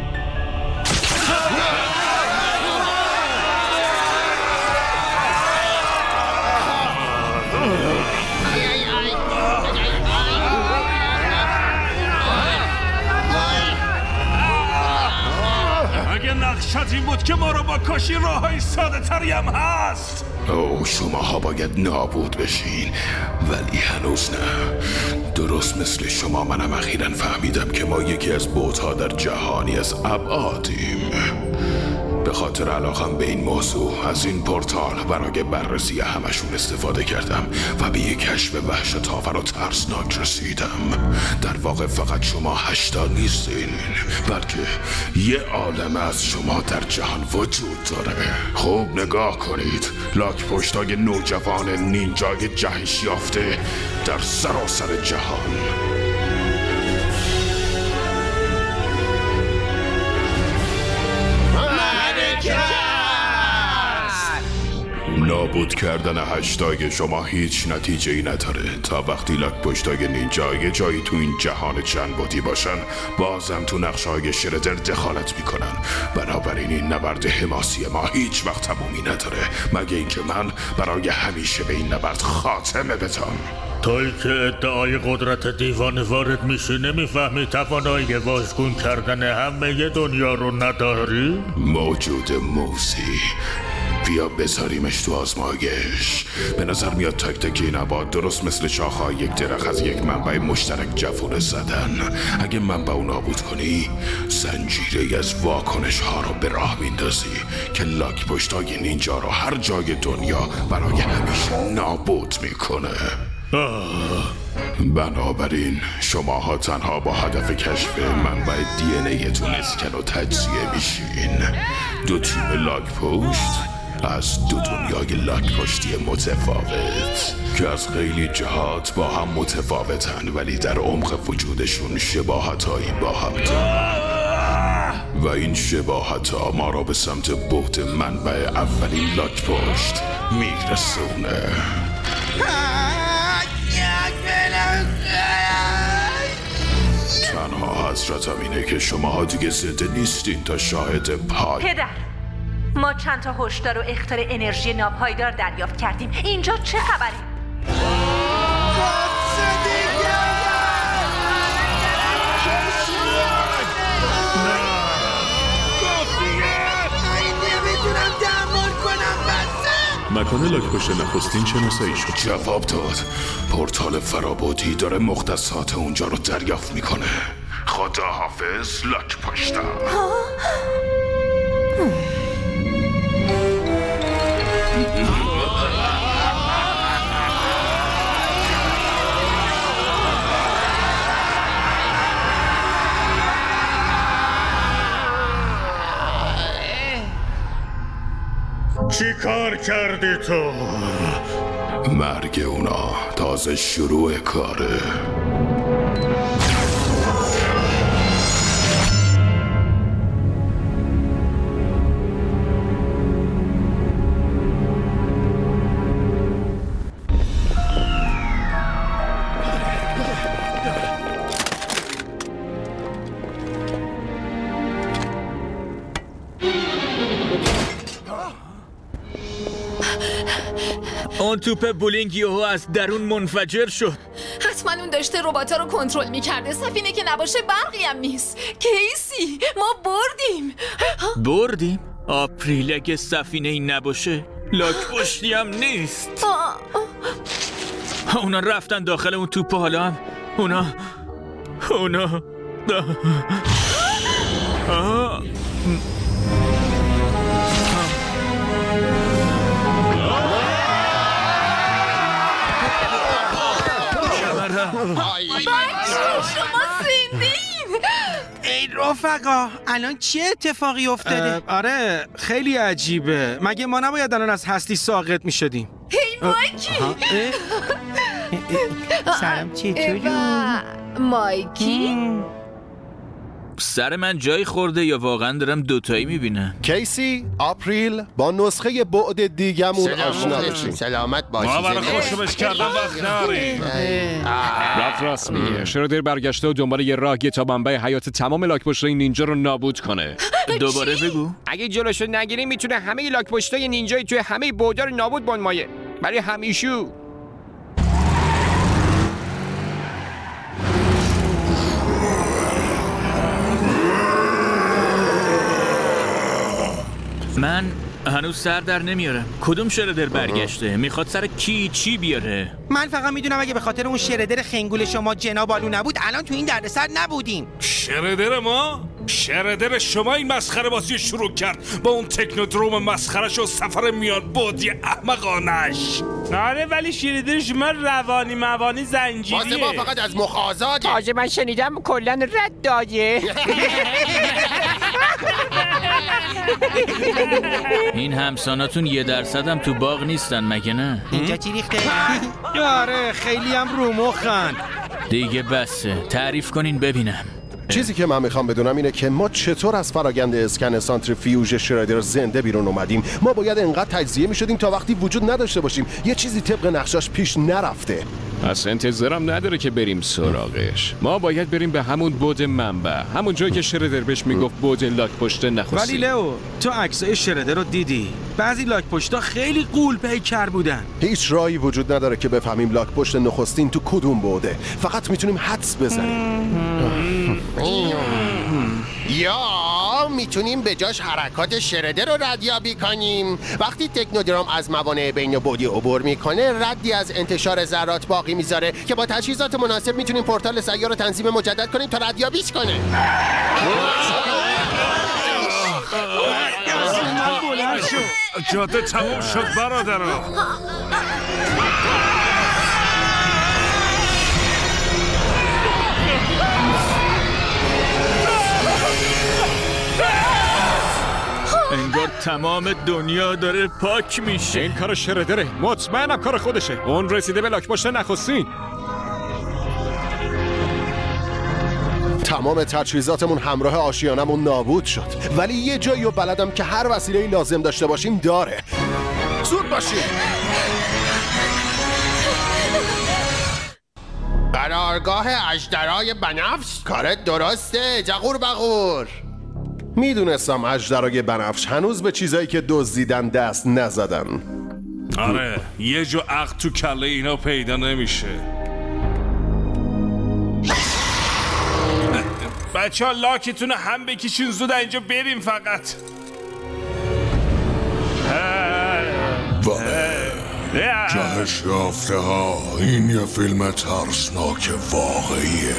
اگه نقشت این بود که ما رو با کاشی راه های ساده تری هم هست. او شماها باید نابود بشین، ولی هنوز نه. درست مثل شما منم اخیراً فهمیدم که ما یکی از بوت‌ها در جهانی از ابعادیم. به خاطر علاقم به این موضوع از این پورتال برای بررسی همشون استفاده کردم و به یک کشف وحشت‌آور و ترسناک رسیدم. در واقع فقط شما هشتا نیستین، بلکه یه عالم از شما در جهان وجود داره. خوب نگاه کنید، لاک پشتای نوجوان نینجای جهش یافته در سراسر جهان. نابود کردن هشتای شما هیچ نتیجه ای نداره تا وقتی لاک پشتای نینجا یه جایی تو این جهان چند بعدی باشن بازم تو نقشه‌های شردر دخالت میکنن. بنابراین این نبرد حماسی ما هیچ وقت تمومی نداره مگه اینکه من برای همیشه به این نبرد خاتمه بدم. توی که ادعای قدرت دیوانه وارد میشه نمیفهمی توانایی واژگون کردن همه دنیا رو نداری؟ موجود موسی، بیا بذاریمش تو آزمایش. به نظر میاد تک تک این عباد درست مثل شاخه‌های یک درخت از یک منبع مشترک جوونه زدن. اگه منبع رو نابود کنی زنجیره از واکنش ها رو به راه میندازی که لاک پشتای نینجا رو هر جای دنیا برای همیشه نابود میکنه. بنابراین شماها تنها با هدف کشف منبع دی ان ای تون اسکن و تجزیه میشین. دو تیم لاک پشت از دو دنیای لاک پشتی متفاوت که از خیلی جهات با هم متفاوتن ولی در عمق وجودشون شباهتایی با هم دارن و این شباهت‌ها ما را به سمت بعد منبع اولین لاک پشت میرسونه. تنها حسرتم اینه که شماها دیگه زنده نیستین تا شاهد پای. پدر، ما چند تا هشدار و اخطار انرژی ناپایدار دریافت کردیم. اینجا چه خبره؟ مکان لاک پشت نخستین شناسایی شد. جواب داد. پورتال فرابودی داره مختصات اونجا رو دریافت میکنه. خدا حافظ لاک پشتم. چی کار کردی تو؟ مرگ اونا تازه شروع کاره. اون توپ بولینگ یهو از درون منفجر شد. حتما اون داشته ربات‌ها رو کنترل می‌کرده. سفینه که نباشه برقی هم نیست. کیسی ما بردیم. بردیم؟ آپریل اگه سفینه این نباشه لاک پشتی هم نیست. اونا رفتن داخل اون توپ. حالا هم اونا اونا آه. شما زندین؟ ای رفقا الان چه اتفاقی افتاده؟ آره خیلی عجیبه. مگه ما نباید الان از هستی ساقط می شدیم؟ هی مایکی سلام چطوری؟ مایکی؟ سر من جایی خورده یا واقعا دارم دوتایی میبینم؟ کیسی، آپریل با نسخه بعد دیگمون آشنا بشیم. سلامت باشی. ما برای خوشمش کردن وقت ناریم. رفت راست میگه. شرودر برگشته و دنبال یه راهیه تا منبع حیات تمام لاک پشتای نینجا رو نابود کنه. دوباره بگو. اگه جلوشو نگیریم میتونه همه لاک پشتای نینجای توی همه بعدا رو نابود بنمایه. برای همیشه. من هنوز سر در نمیارم. کدوم شردر برگشته؟ میخواد سر کی چی بیاره؟ من فقط میدونم اگه به خاطر اون شردر خنگول شما جناب آلو نبود الان تو این دردسر نبودیم. شردر ما؟ شردر شما این مسخره بازی شروع کرد با اون تکنودروم مسخرش و سفر میان بودی احمقانش. آره ولی شردر شما روانی موانی زنجیریه. واسه ما فقط از مخازاده. تازه من شنیدم کلا رد داده. این همساناتون یه درصد هم تو باغ نیستن مگه نه؟ اینجا چی ریخته؟ آره خیلی هم رو مخن. دیگه بسه، تعریف کنین ببینم. چیزی که من میخوام بدونم اینه که ما چطور از پراگند اسکن سانتریفیوژ شرایدر زنده بیرون اومدیم. ما باید انقدر تجزیه میشدیم تا وقتی وجود نداشته باشیم یه چیزی طبق نقشاش پیش نرفته. پس انتظارم نداره که بریم سراغش. ما باید بریم به همون بود منبع، همون جایی که شردر بهش میگفت بود لاک پشت نخستی. ولی لئو تو عکسای شردر رو دیدی؟ بعضی لاک پشتا خیلی قول پیکر بودن. هیچ راهی وجود نداره که بفهمیم لاک پشت نخستین تو کدوم بوده. فقط میتونیم حدس بزنیم. یا میتونیم به جاش حرکات شردر رو ردیابی کنیم. وقتی تکنودرام از موانع بین بعدی عبور میکنه ردی از انتشار ذرات باقی میذاره که با تجهیزات مناسب میتونیم پورتال سیار رو تنظیم مجدد کنیم تا ردیابیش کنه. جاده تموم شد برادران. انگار تمام دنیا داره پاک میشه. این کار شردره، مطمئنم کار خودشه. اون رسیده به لاک پشت نخستین. تمام تجهیزاتمون همراه آشیانمون نابود شد، ولی یه جایی و بلدم که هر وسیله‌ای لازم داشته باشیم داره. زود باشیم. قرارگاه اژدرای بنفش؟ کارت درسته جغور بغور. میدونستم اژدرای بنفش هنوز به چیزایی که دزدیدن دست نزدن. آره یه جو عقل تو کله اینا پیدا نمیشه. بچه ها لاکتون هم بکشین زود اینجا بریم فقط. جهش یافته ها، این یه فیلم ترسناک واقعیه.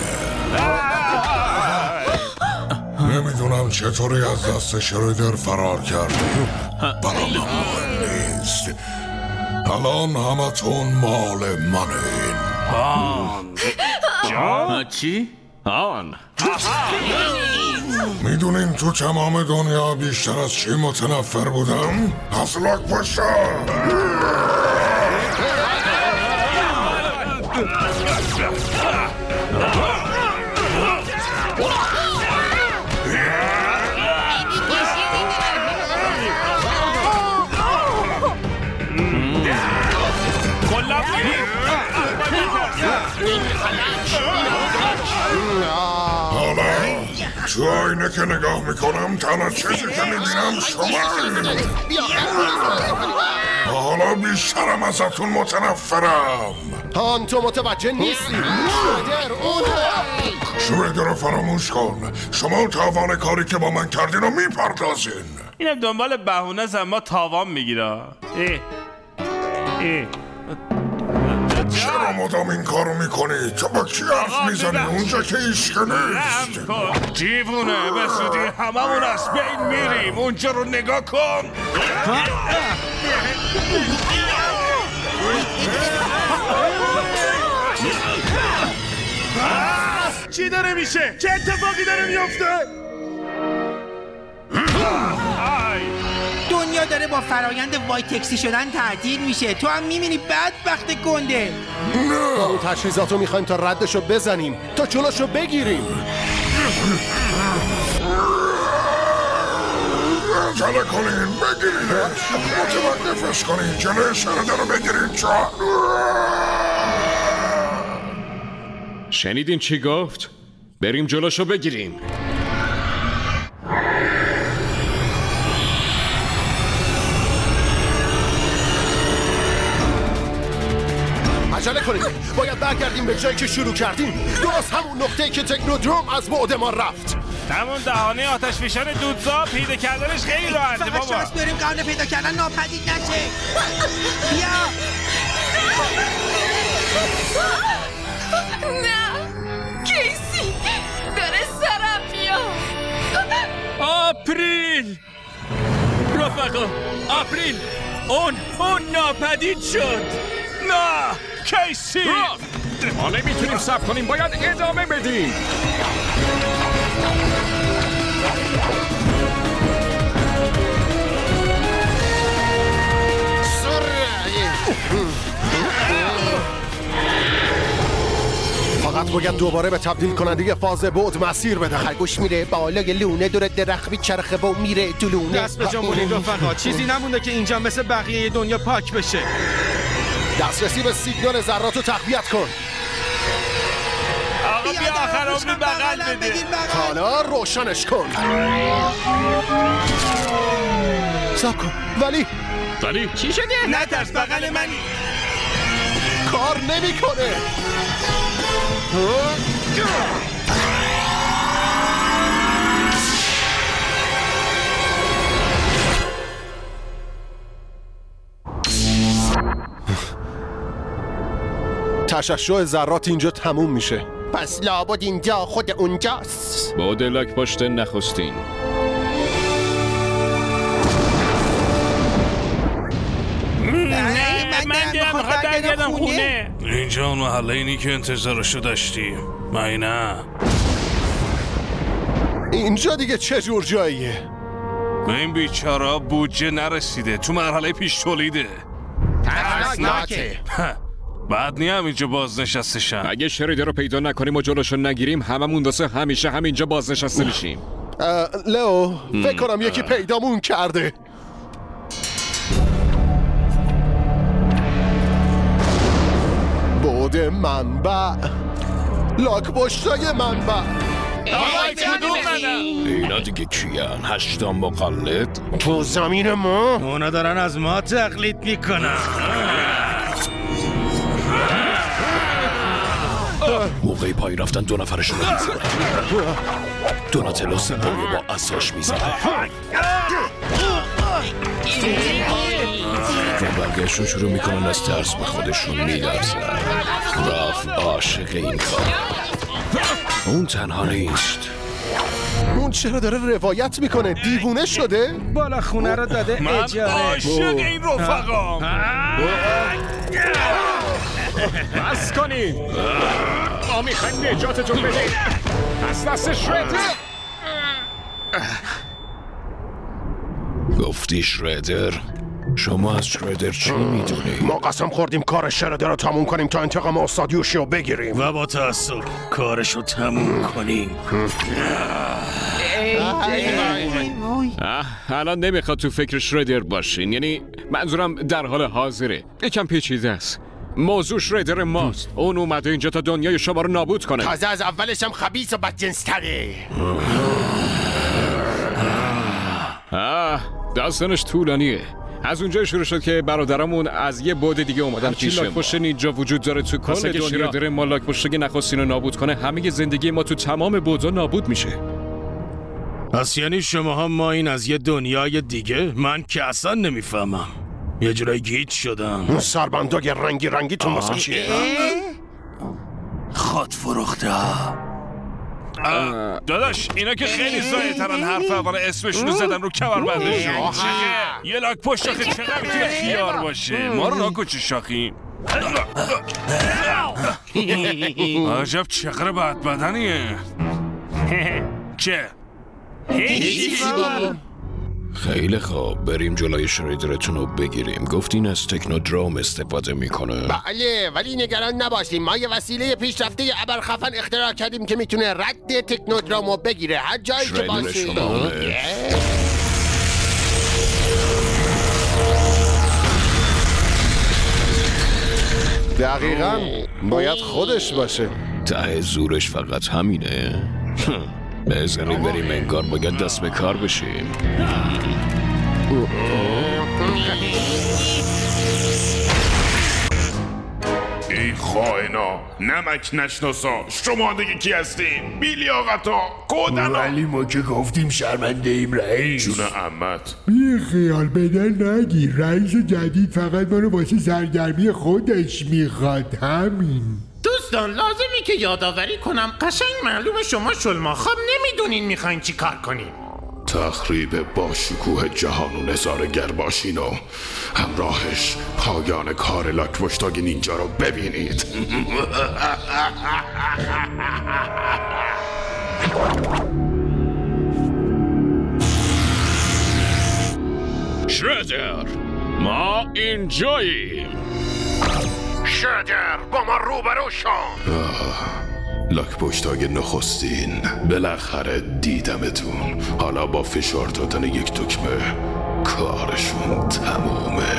نمیدونم چطوری از دست شرایدر فرار کردیم، برام مهم نیست. الان همتون مال منین. آن جان؟ چی؟ آن میدونین تو تمام دنیا بیشتر از چی متنفر بودم؟ از لاک پشتا. حالا تو آینه که نگاه میکنم تنها چیزی که میبینم شما. حالا بیشترم ازتون متنفرم. هان تو متوجه نیستی. شرایدر اونه. شرایدر رو فراموش کن. شما تاوان کاری که با من کردین رو میپردازین. اینم دنبال بهونه از ما تاوان میگیره. اه اه چرا مدام این کارو میکنی؟ تو با کی حرف میزنی اونجا که ایشکه نیست؟ دیوونه به زودی هممون از بین میریم. اونجا رو نگاه کن. چی داره میشه؟ چه اتفاقی داره میفته؟ دنیا داره با فرایند وایتکسی شدن تعطیل میشه. تو هم میبینی بدبخت گنده. با اون تجهیزاتو میخوایم تا ردشو بزنیم، تا جلوشو بگیریم. عجله کنین بگیرینش. متوقفش کنین. جلوی شرایدر رو بگیرین. چا شنیدین چی گفت؟ بریم جلوشو بگیریم. عجله کنیم، باید برگردیم به جایی که شروع کردیم. درست همون نقطه‌ای که تکنودروم از بعد ما رفت. همون دهانه آتش فشان دودزا پیدا کردنش خیلی راحته بابا. فقط شانس بیاریم قرن پیدا کردن ناپدید نشه. بیا. نه کیسی داره سرم میاد. رفقا آپریل اون اون ناپدید شد. نه کیسی ما نمیتونیم صبر کنیم، باید ادامه بدیم. فقط باید دوباره به تبدیل کننده فاز بعد مسیر بده. خرگوش میره بالای لونه، دور درخت میچرخه و میره تو لونه. دست به جا مونید رفقا، چیزی نمونده که اینجا مثل بقیه دنیا پاک بشه. دسترسی به سیگنال ذرات رو تقویت کن. آقا بیا آخرام بغل بده. حالا روشنش کن. صبر کن. ولی ولی چی شده؟ نه ترس، بغل منی. کار نمیکنه. تشعشع ذرات اینجا تموم میشه. پس لابد اینجا خود اونجاست. بعد لاک پشت نخستین. من دلم میخواد برگردم خونه. اینجا اون محله اینی که انتظارشو داشتیم. من نه اینجا دیگه چه جور جاییه؟ به این بیچارا بودجه نرسیده، تو مرحله پیش تولیده. ترسناکه. بعد نیم اینجا بازنشسته شن. اگه شریدر رو پیدا نکنیم و جلوشو نگیریم هممون واسه همیشه همینجا بازنشسته میشیم. لئو فکر کنم یکی پیدامون کرده. بعد منبع، لاک پشتای منبع. اینا دیگه کیان؟ هشتا مقلد تو زمین ما؟ اونا دارن از ما تقلید میکنن. موقعی پای رفتن دو نفرشون رو میزنه. دوناتلو سومی با عصاش میزنه و برگشتون شروع میکنن از ترس به خودشون میلرزن. راف عاشق این کار. اون تنها نیست. اون چرا داره روایت میکنه؟ دیوونه شده؟ بالا خونه رو داده من اجاره. من عاشق این رفقام. بس کنید. ما میخوایم نجاتتون بدیم از دست شریدر. گفتی شریدر؟ شما از شریدر چی میدونی؟ ما قسم خوردیم کار شریدر رو تموم کنیم تا انتقام استادیوشی رو بگیریم و با تأسف کارش رو تموم کنیم. اه الان نمیخواد تو فکر شریدر باشین، یعنی منظورم در حال حاضره. یکم پیچیده است. موضوع شریدر ماست. اون اومده اینجا تا دنیای شما رو نابود کنه. تازه از اولش هم خبیث و بدجنس تره. آه داستانش طولانیه. از اونجا شروع شد که برادرامون از یه بعد دیگه اومدن پیش ما. لاک‌پشت نینجا وجود داره تو کل دنیا. شریدر ما لاک‌پشت نخستین رو نابود کنه، همه زندگی ما تو تمام بعدها نابود میشه. پس یعنی شما هم ما این از یه دنیای دیگه؟ من که اصلا نمیفهمم. یه جورایی گیج شدم. اون سربندای رنگی رنگی تو واسه چیه؟ خود فروخته. داداش اینا که خیلی زایه ترن حرف اول اسمشون رو زدن رو کمربندشون. یه لاک پشت آخه چقدر میتونه خیار باشه. ما رو ناکو چه شاخیم. عجب چقدر بد بدنیه. چه؟ خیلی خوب بریم جلوی شریدرتون رو بگیریم. گفتین از تکنودروم استفاده میکنه. بله ولی نگران نباشیم، ما یه وسیله پیشرفته ابرخفن اختراع کردیم که میتونه رد تکنودروم رو بگیره هر جایی که باشه. دقیقاً باید خودش باشه. ته زورش فقط همینه. بزنیم بریم، انگار باید دست به کار بشیم. ای خائنا، نمک نشناسا، شما دیگه کی هستین؟ بیلیاقتا، کودنا. ولی ما که گفتیم شرمنده ایم رئیس. جون عمت بی خیال بدن نگیر، رئیس جدید فقط ما رو واسه سرگرمی خودش میخواد. همین. دوستان لازمی که یادآوری کنم قشنگ معلومه شما شلما خواب نمیدونین میخواین چی کار کنیم. تخریب با شکوه جهان و نظارگر باشین و همراهش پایان کار لاکپشتاگ نینجا رو ببینید. شردر، ما اینجاییم. شردر، با ما روبرو شو. لاکپشتاگ نخستین، بالاخره دیدمتون. حالا با فشار دادن یک دکمه کارشون تمومه.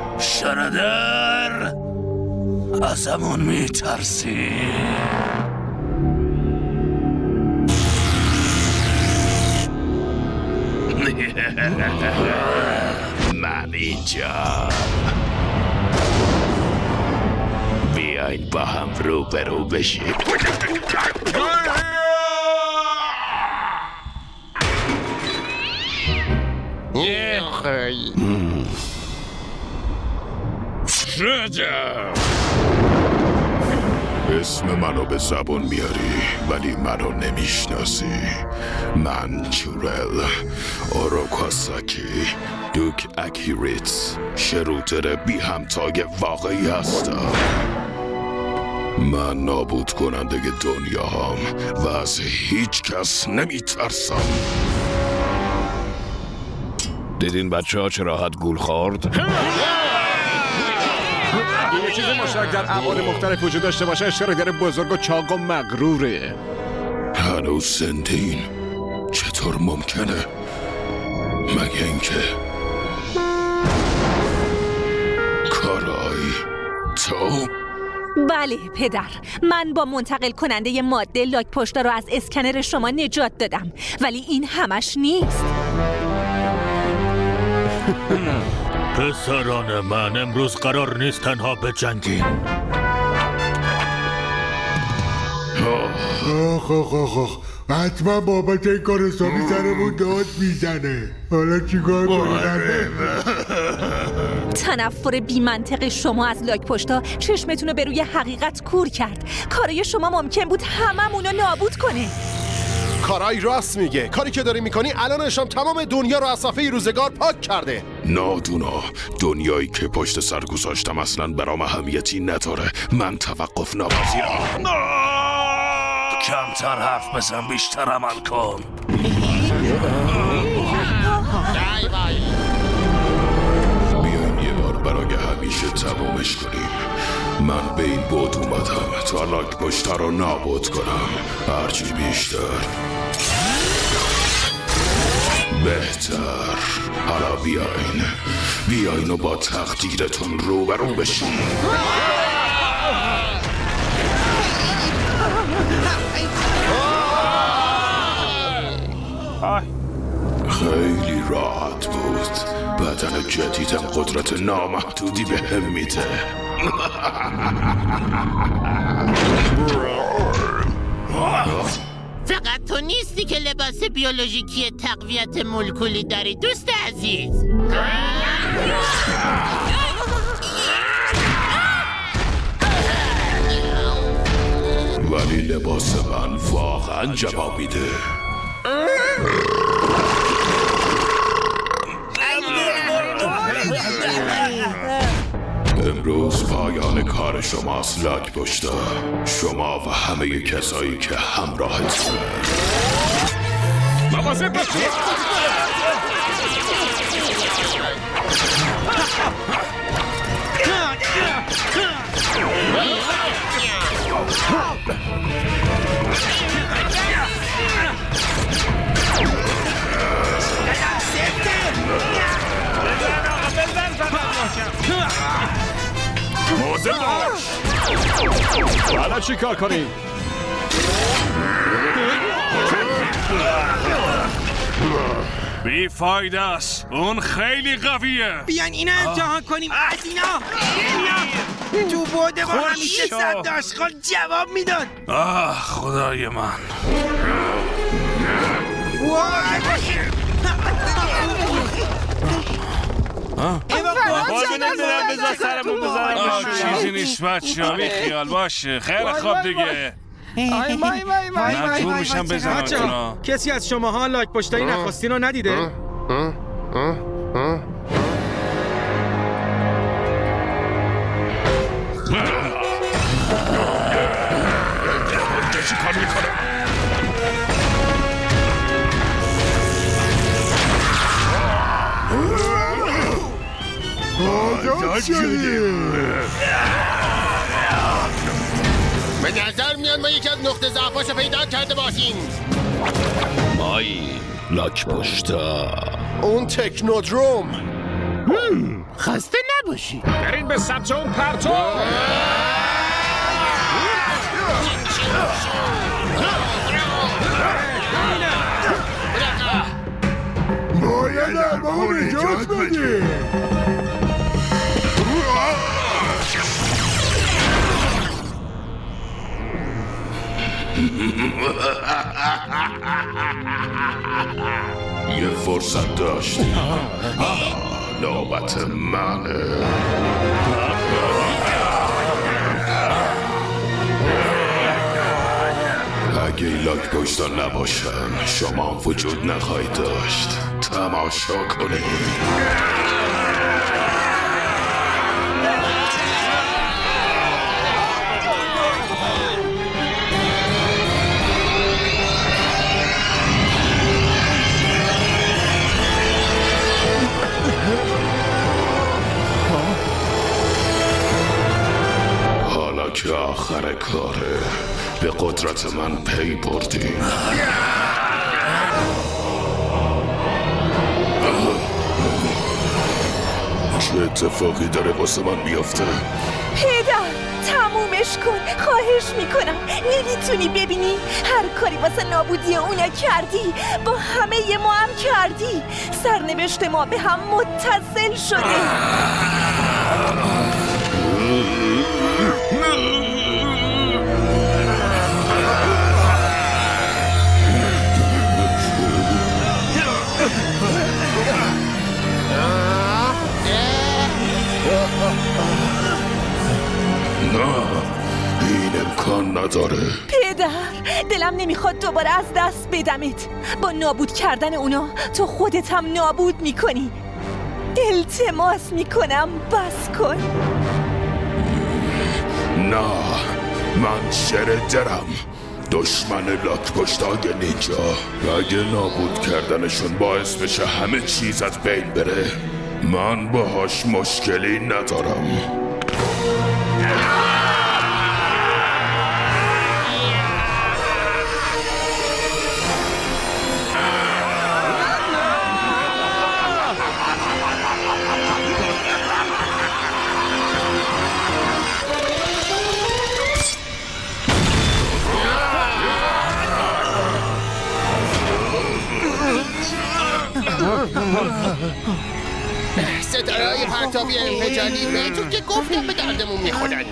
شردر، ازمون میترسی؟ من اینجا. بیاین با هم روبرو بشیم. شردر، اسم منو به زبون میاری ولی منو نمیشناسی. من چورل اوروکاساکی دوک اکیریتس، شروتر بی همتای واقعی هستم. من نابود کننده دنیا هم و از هیچ کس نمیترسم. دیدین بچه ها چه راحت گول خورد؟ یه چیز مشترک در ابعاد مختلف وجود داشته باشه، شردر بزرگ و چاق و مغروره. هنوز زنده‌این؟ چطور ممکنه؟ مگه اینکه کارای تو؟ بله پدر، من با منتقل کننده ماده لاکپشتا رو از اسکنر شما نجات دادم، ولی این همش نیست. پسران من، امروز قرار نیست تنها بجنگیم. آخ آخ آخ آخ حتما بابت این کار حسابی سرمون داد میزنه. حالا چیکار کنیم؟ تنفر بی منطق شما از لاکپشتا چشمتون رو به روی حقیقت کور کرد. کارای شما ممکن بود هممون رو نابود کنه. کارای راست میگه. کاری که داری میکنی الانش هم تمام دنیا رو از صفحه روزگار پاک کرده. نادونا، دنیایی که پشت سر گذاشتم اصلا برام اهمیتی نداره. من توقف ناپذیرم. کمتر حرف بزن، بیشتر عمل کن. بیاین یه بار برای همیشه تمومش کنیم. من به این بود اومدم تا لاکپشتا رو نابود کنم. هرچی بیشتر بهتر. حالا بیاین بیاین و با تقدیرتون روبرو بشین. خیلی راحت بود. بدن جدیدم قدرت نامحدودی به هم میده. فقط تو نیستی که لباس بیولوژیکی تقویت مولکولی داری دوست عزیز. ولی لباس من واقعا جواب میده. امروز پایان کار شماست لاکپشتا. شما و همه کسایی که همراهتون. مواظب باشید. موزه باش. حالا چی کار کنیم؟ بی فایده است. اون خیلی قویه. بیان اینو امتحان کنیم. از اینا اینا تو بوده با همیشه صد داشخال جواب میداد. آه خدای من. چیزی نیست بچه ها، بی خیال باشه. خیلی خوب دیگه. وای وای وای وای من جور میشم بزنم اونا. کسی از شماها لاک پشتای نخواستین رو ندیده؟ چی کار میکنه؟ آزاد شدیم. به نظر میاد ما یکی از نقطه ضعفاشو پیدا کرده باشیم. مایی لاک پشتا اون تکنودروم. خسته نباشی. برین به سمت اون پرتو. باید اربابو نجات بدیم. یه فرصت داشتی. نوبت منه. اگه لاک پشتا نباشن شما هم وجود نخواهید داشت. تماشا کنید. حالا که آخر کاره به قدرت من پی بردیم. چه اتفاقی داره واسه من میافته؟ پدر تمومش کن، خواهش میکنم. نمیتونی ببینی هر کاری واسه نابودی اونا کردی، با همه ما هم کردی. سرنوشت ما به هم متصل شده. نه این امکان نداره. پدر دلم نمیخواد دوباره از دست بدمت. با نابود کردن اونا تو خودت هم نابود میکنی. التماس میکنم بس کن. نه من شر درم، دشمن لاک پشتای نینجا. اگه نابود کردنشون باعث بشه همه چیز از بین بره من باهاش مشکلی ندارم. ستاره‌های پرتابی انفجاری بهتون که گفتم به دردمون میخورن.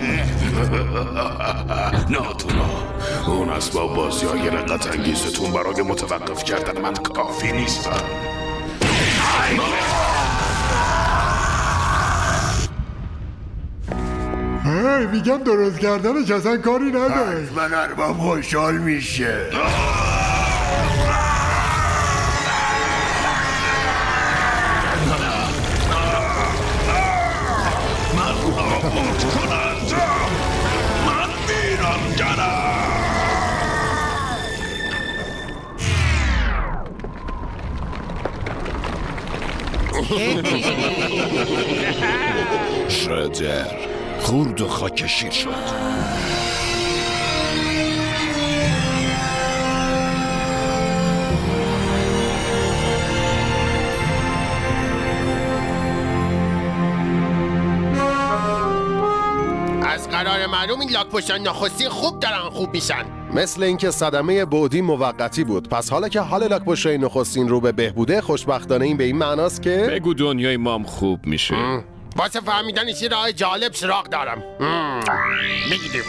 ناتونا اون اسباب بازی های رقت انگیزتون برای متوقف کردن من کافی نیستن. هی میگم درست کردنش اصلا کاری نداشت. من ارباب خوشحال میشه. من میرم جنم. شردر خورد و خاکشیر شد. از قرار معلوم این لاک پشتان نخستی خوب دارن خوب میشن. مثل اینکه صدمه بعدی موقتی بود. پس حالا که حال لاک پشتای نخستین رو به بهبوده، خوشبختانه این به این معناست که بگو دنیای مام خوب میشه. واسه فهمیدن چی راه جالب سراغ دارم. بگیدیم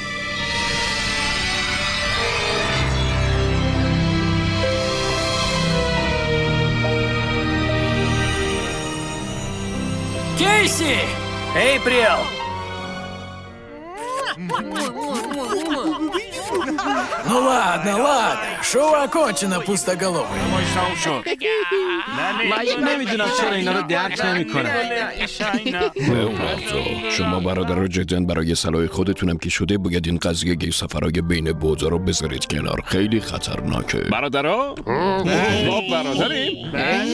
کیسی اپریل Ну ладно, ладно. Шоу окончено, пустоголовый. نمیدونم چرا اینا رو درک نمیکنم. لئوناردو، شما برادر جدا برای صلاح خودتونم که شده باید این قضیه گی سفرهای بین بودا رو بذارید کنار. خیلی خطرناکه. برادرها؟ ما برادریم؟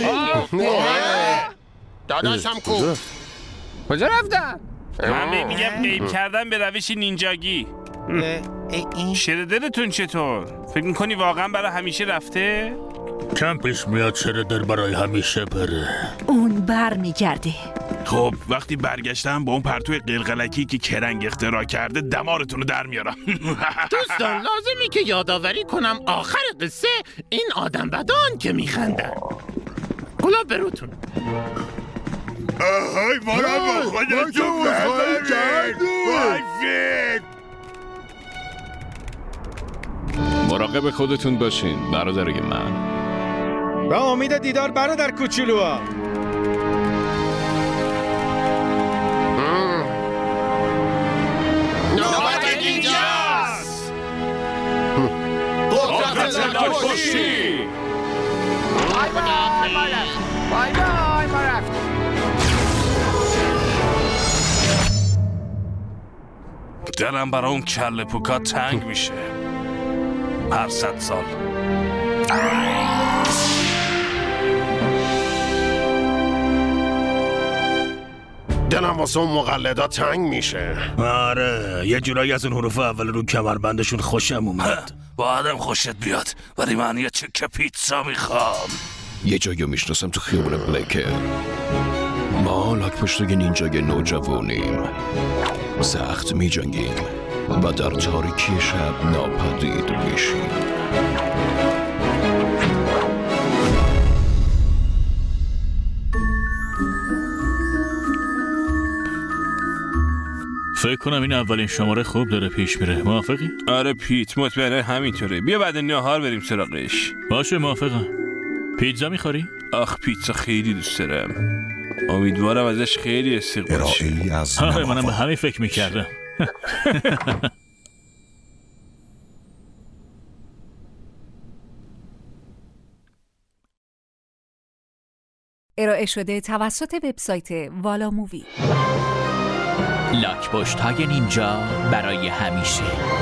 داداشم کو؟ کجا رفتن؟ من میگم قیب کردن به روش نینجاگی. شردرتون چطور؟ فکر میکنی واقعا برای همیشه رفته؟ کم پیش میاد شردر برای همیشه بره. اون بر میگرده. خب وقتی برگشتم با اون پرتوی قلقلکی که کرنگ اختراع کرده دمارتون رو در میارم. دوستان لازمی که یادآوری کنم آخر قصه این آدم بدان که میخندن. گلاب بروتون. آهای ما را با خودتون ببرید. مراقب خودتون باشین برادرای من. با امید دیدار برادر کوچولوها. نوبت اینجاست. قدرت لاک‌پشتی. بای بای ما رفت. بای بای ما رفت. دلم برای اون کله پوکا تنگ میشه. هر صد سال. دلم واسه اون مقلدا تنگ میشه. آره یه جورایی از اون حروف اول رو کمربندشون خوشم اومد. با آدم خوشت بیاد ولی من یه چکه پیتزا میخوام. یه جایی میشناسم تو خیابون بلکر. ما لاک‌پشتای نینجای نوجوانیم. سخت میجنگیم و در تاریکی شب ناپدید میشیم. فکر کنم این اولین شماره خوب داره پیش میره. موافقی؟ آره پیت مطمئنه همینطوره. بیا بعد نهار بریم سراغش. باشه موافقم. پیتزا میخوری؟ آخ پیتزا خیلی دوست دارم. امیدوارم ازش خیلی استقبال شه. آره منم به همین فکر میکردم. ارائه شده توسط وبسایت والا مووی. لاک‌پشت های نینجا برای همیشه.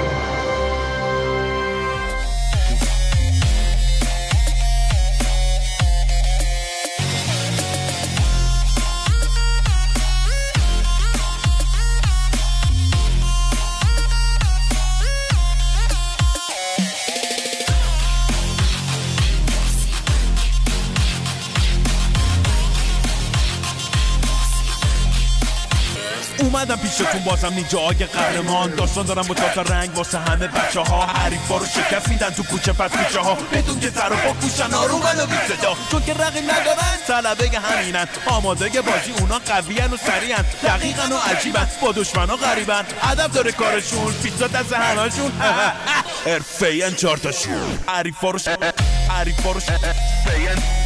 اومدم پیشتون بازم نینجاهای قهرمان. داستان دارم با تازه رنگ واسه همه بچه ها. حریفا رو شکست میدن تو کوچه پس کوچه ها. بدون که سر و پا کوشن آرومن و بی صدا. چون که رقیب ندارن طلبه همینن. آماده بازی اونا قویان و سریعن. دقیقن و عجیبن. با دشمنا غریبن. ادب داره کارشون. پیتزا دست همشون. حرفه‌این چهار تاشون. حریفا رو حریفا رو